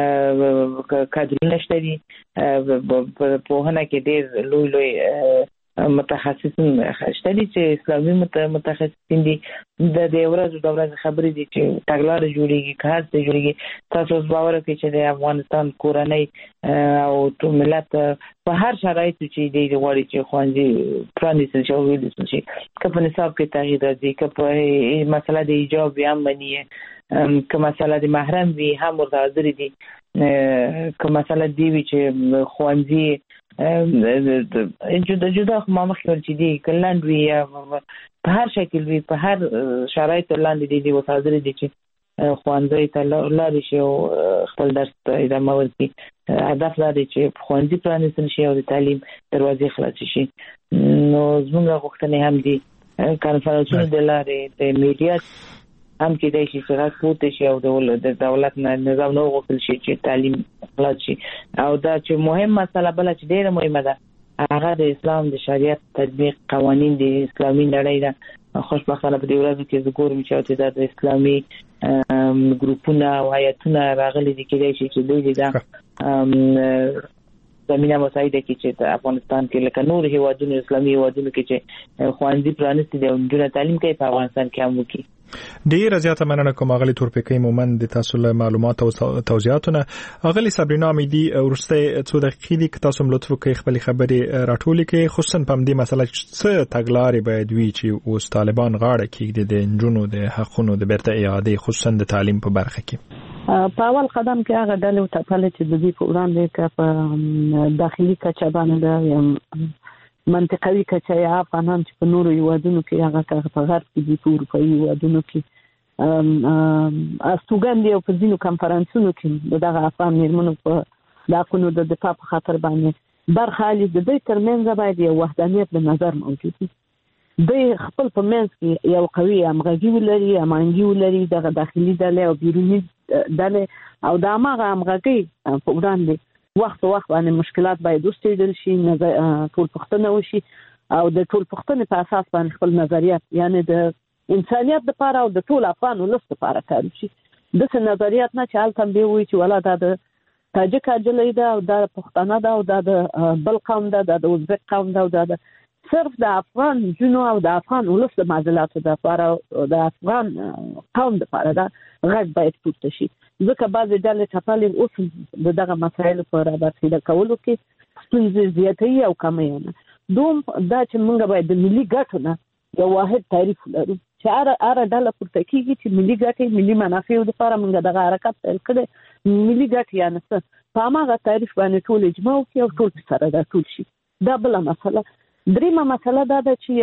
شته، کادرونه شته دي، په پوهنه کې ډېر لوی لوی متخصصین شته چې اسلامي متخصصین دي د دې ورځ د ورځ خبرې دي چې تګلارې جوړیږي کار څه جوړیږي. تاسو باور کوئ چې د افغانستان کورنۍ او ټول ملت په هر شرایط چې دی غواړي چې خوانځي پرانیستل شي او ویل شي که په نصاب کې تغییر راځي که په مسله د ایجاب یا منی که مسله د محرم وي هم ورته حاضر دي که مسله دی وي چې خوانځي جدا جدا ما مخکې چې دی کلند وي یا په هر شکل وي په هر شرایط لاندې دي دی ورته حاضر دي چې خوانځي ته لارې شي او خپل درس ادامه ورکړي. هدف دا دی چې خوانځي پرانیستل شي او د تعلیم دروازې خلاص شي. نو زموږ غوښتنې هم دي کانفرنسونه د لارې د میډیا هم کې دی چې څنګه پورته شي او د دولت نظام نو غوښتل شي چې تعلیم خلاص شي. او دا چې مهم مسله بل چې ډیره مهمه ده هغه د اسلام د شریعت تطبیق قوانین د اسلامي نړۍ ده. خوشبختانه په دې ورځو کې زه ګورم چې د اسلامي ګروپونه او هیئتونه راغلي دي کېدای شي چې دوی دا زمینه مساعده کې چې د افغانستان کې لکه نور هیوادونو اسلامي هیوادونو کې چې خوانځي پرانستي دي او نجونې تعلیم کوي په افغانستان کې هم وکړي. ډیر زیاته مننه کوم اغلی تورپیکي مومن د تاسو له معلومات او توضیحاتونه. اغلی صبرینا امیدي ورسته څو دقیقې دي که تاسو ملتف کوي خپل خبرې راټولې کې خصوصا په دې مسله څه تګلارې باید وي چې اوس طالبان غاړه کېږدي د نجونو د حقونو د بیرته اعاده خصوصا د تعلیم په برخه کې. په اول قدم کې هغه ډلې او ټاپلې چې د دې په وړاندې کې په داخلي کچه باندې منطقوي کچه یا افغانان چې په نورو هیوادونو کې هغه په غرب کې دي په اروپایي هیوادونو کې استوګن دي او په ځینو کنفرانسونو کې دغه افغان میرمنو په د حقونو د دفاع په خاطر باندې برخه لري. د دوی ترمنځ باید یو وحدانیت د نظر موجود وي. دوی خپل په منځ کې یو قوي همغږي ولري همانګي ولري دغه داخلي ډلې او بیروني ډلې او د هغه همغږي په وړاندې وخت وخت باندې مشکلات باید وستېدل شي ټول پښتنه وشي او د ټول پښتنې په اساس باندې خپل نظریات یعنی د انسانيت لپاره او د ټول افغان ولس لپاره کار شي. د څه نظریات نه چې الته به وي چې ولا د تاجک اجلې ده او د پښتنه ده او د بل قوم ده د ازبک قوم ده او د صرف د افغان جنو او د افغان ولس د معضلاتو لپاره د افغان قوم لپاره دا غږ باید پورته شي. ځکه بعضې ډلې ټپلې اوس د دغه مسایلو په رابطه کولو کې ستونزې زیاتوي او کموي. دوم دا چې موږ باید د ملي ګټو نه یو واحد تعریف لرو چې هر هر ډله پورته کېږي چې ملي ګټې ملي منافعو لپاره موږ دغه حرکت پیل کړی ملي ګټې یعنې څه په هماغه تعریف باندې ټول اجماع وکړي او ټول سره دا ټول شي. دا بله مسله. دریمه مسله دا ده چې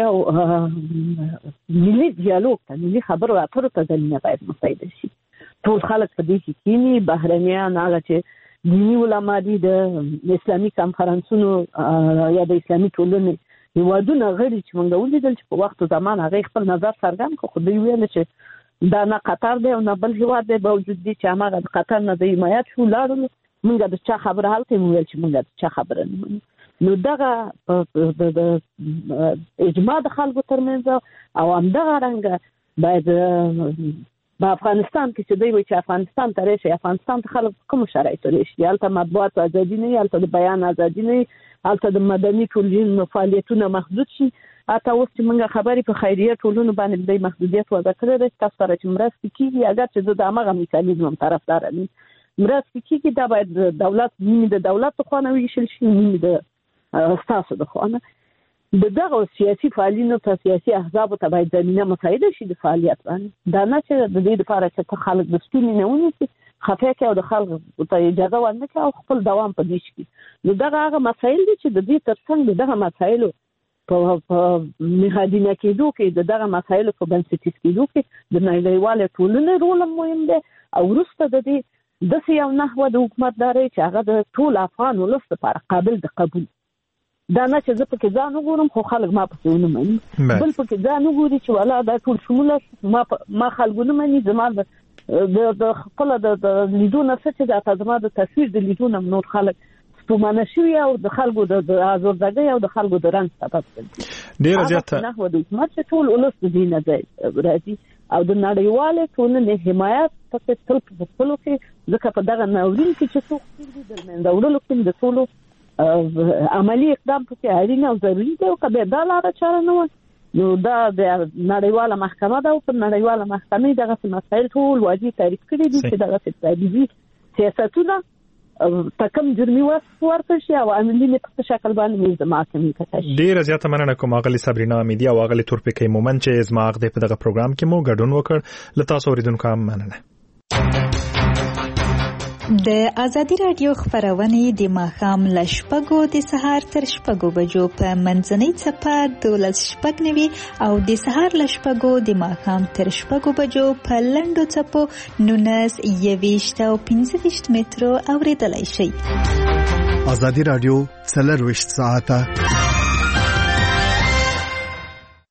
یو ملي ډیالوګ ته ملي خبرو اترو ته زمینه باید مساعده شي. ټول خلک په دې کې کینی بهرنیان هغه چې دیني علما دي د اسلامي کنفرانسونو یا د اسلامي ټولنې هیوادونه غړي چې موږ ولیدل چې په وخت زمان هغه خپل نظر څرګند کړ خو دوی ویل چې دا نه قطر دی او نه بل هیواد دی باوجود دي چې هغه د قطر نه د حمایت شو لاړل موږ د چا خبره هلته موږ چې موږ د چا خبره نه نو دغه د اجماع د خلکو ترمنځ او همدغه رنګ باید په افغانستان کې چې دوی وایي چې افغانستان ته راشي افغانستان ته خلک کوم شرایط راشي هلته مطبوعات ازادي نه هلته د بیان ازادي نه هلته د مدني ټولنې فعالیتونه محدود شي. اته اوس چې موږ خبرې په خیریه ټولنو باندې د محدودیت وضع کړی دی تاسو سره چې مرستې کېږي اگر چې زه د همغه میکانیزم طرفدار یم مرستې کېږي دا باید دولت نیمې د دولت د خوا نه ویشل شي نیمې د ستاسو د خوا نه. د دغه سیاسي فعالینو ته سیاسي احزابو ته باید زمینه مساعده شي د فعالیت باندې دا نه چې د دې لپاره چې ته خلک د ستوني نه ونیسي خفه کې او د خلکو ته اجازه ورنه کړي او خپل دوام په دې شي. نو دغه هغه مسایل دي چې د دې ترڅنګ دغه مسایلو په مهادینه کېدو کې د دغه مسایلو په بنسټیز کېدو کې د نړیوالې ټولنې رول مهم دی او وروسته د دې داسې یو نحوه د حکومتدارۍ چې هغه د ټول افغان ولس لپاره قابل د قبول دا نه چې زه پکې ځان وګورم خو خلک ما پکې ونه مني بل پکې ځان وګوري چې والا دا ټول شموله ما ما خلک ونه مني زما د خپل د لیدو نه څه چې دا زما د تصویر د لیدو نه نور خلک ستومانه شوي او د خلکو د ازوردګۍ او د خلکو د رنځ سبب ګرځي. ډېره زیاته نحوه د حکومت چې ټول ولس د دې نه راځي او د نړیوالې ټولنې حمایت پکې تل په خپلو کې ځکه په دغه ناورین کې چې څوک کېږي د منځه وړلو کې د ټولو عملی اقدام پکې اړین او ضروري دی او کله دا لاره چاره نه و نو دا د نړیواله محکمه ده او په نړیواله محکمه دغه مسایل ټول واجب تعریف کړي دي چې دغه تدبیري سیاستونه تکم جرمي ورته شي او عملی نه په شکل باندې د محکمې کته شي. ډیر زیاته مننه کوم اغلی صبرینا امیدي او اغلی تورپیکې مومن چې زما غږ په دغه پروګرام کې مو ګډون وکړ. لته تاسو اوریدونکو هم مننه. د ازادي رادیو خبرونه د ماښام له شپږو د سهار تر شپږو بجو په منځنۍ څپه دولس شپږ نوي او د سهار له شپږو د ماښام تر شپږو بجو په لنډو څپو نونس یويشت او پنځه ویشت مترو اوریدلای شئ. ازادي رادیو څلور ویشت ساعته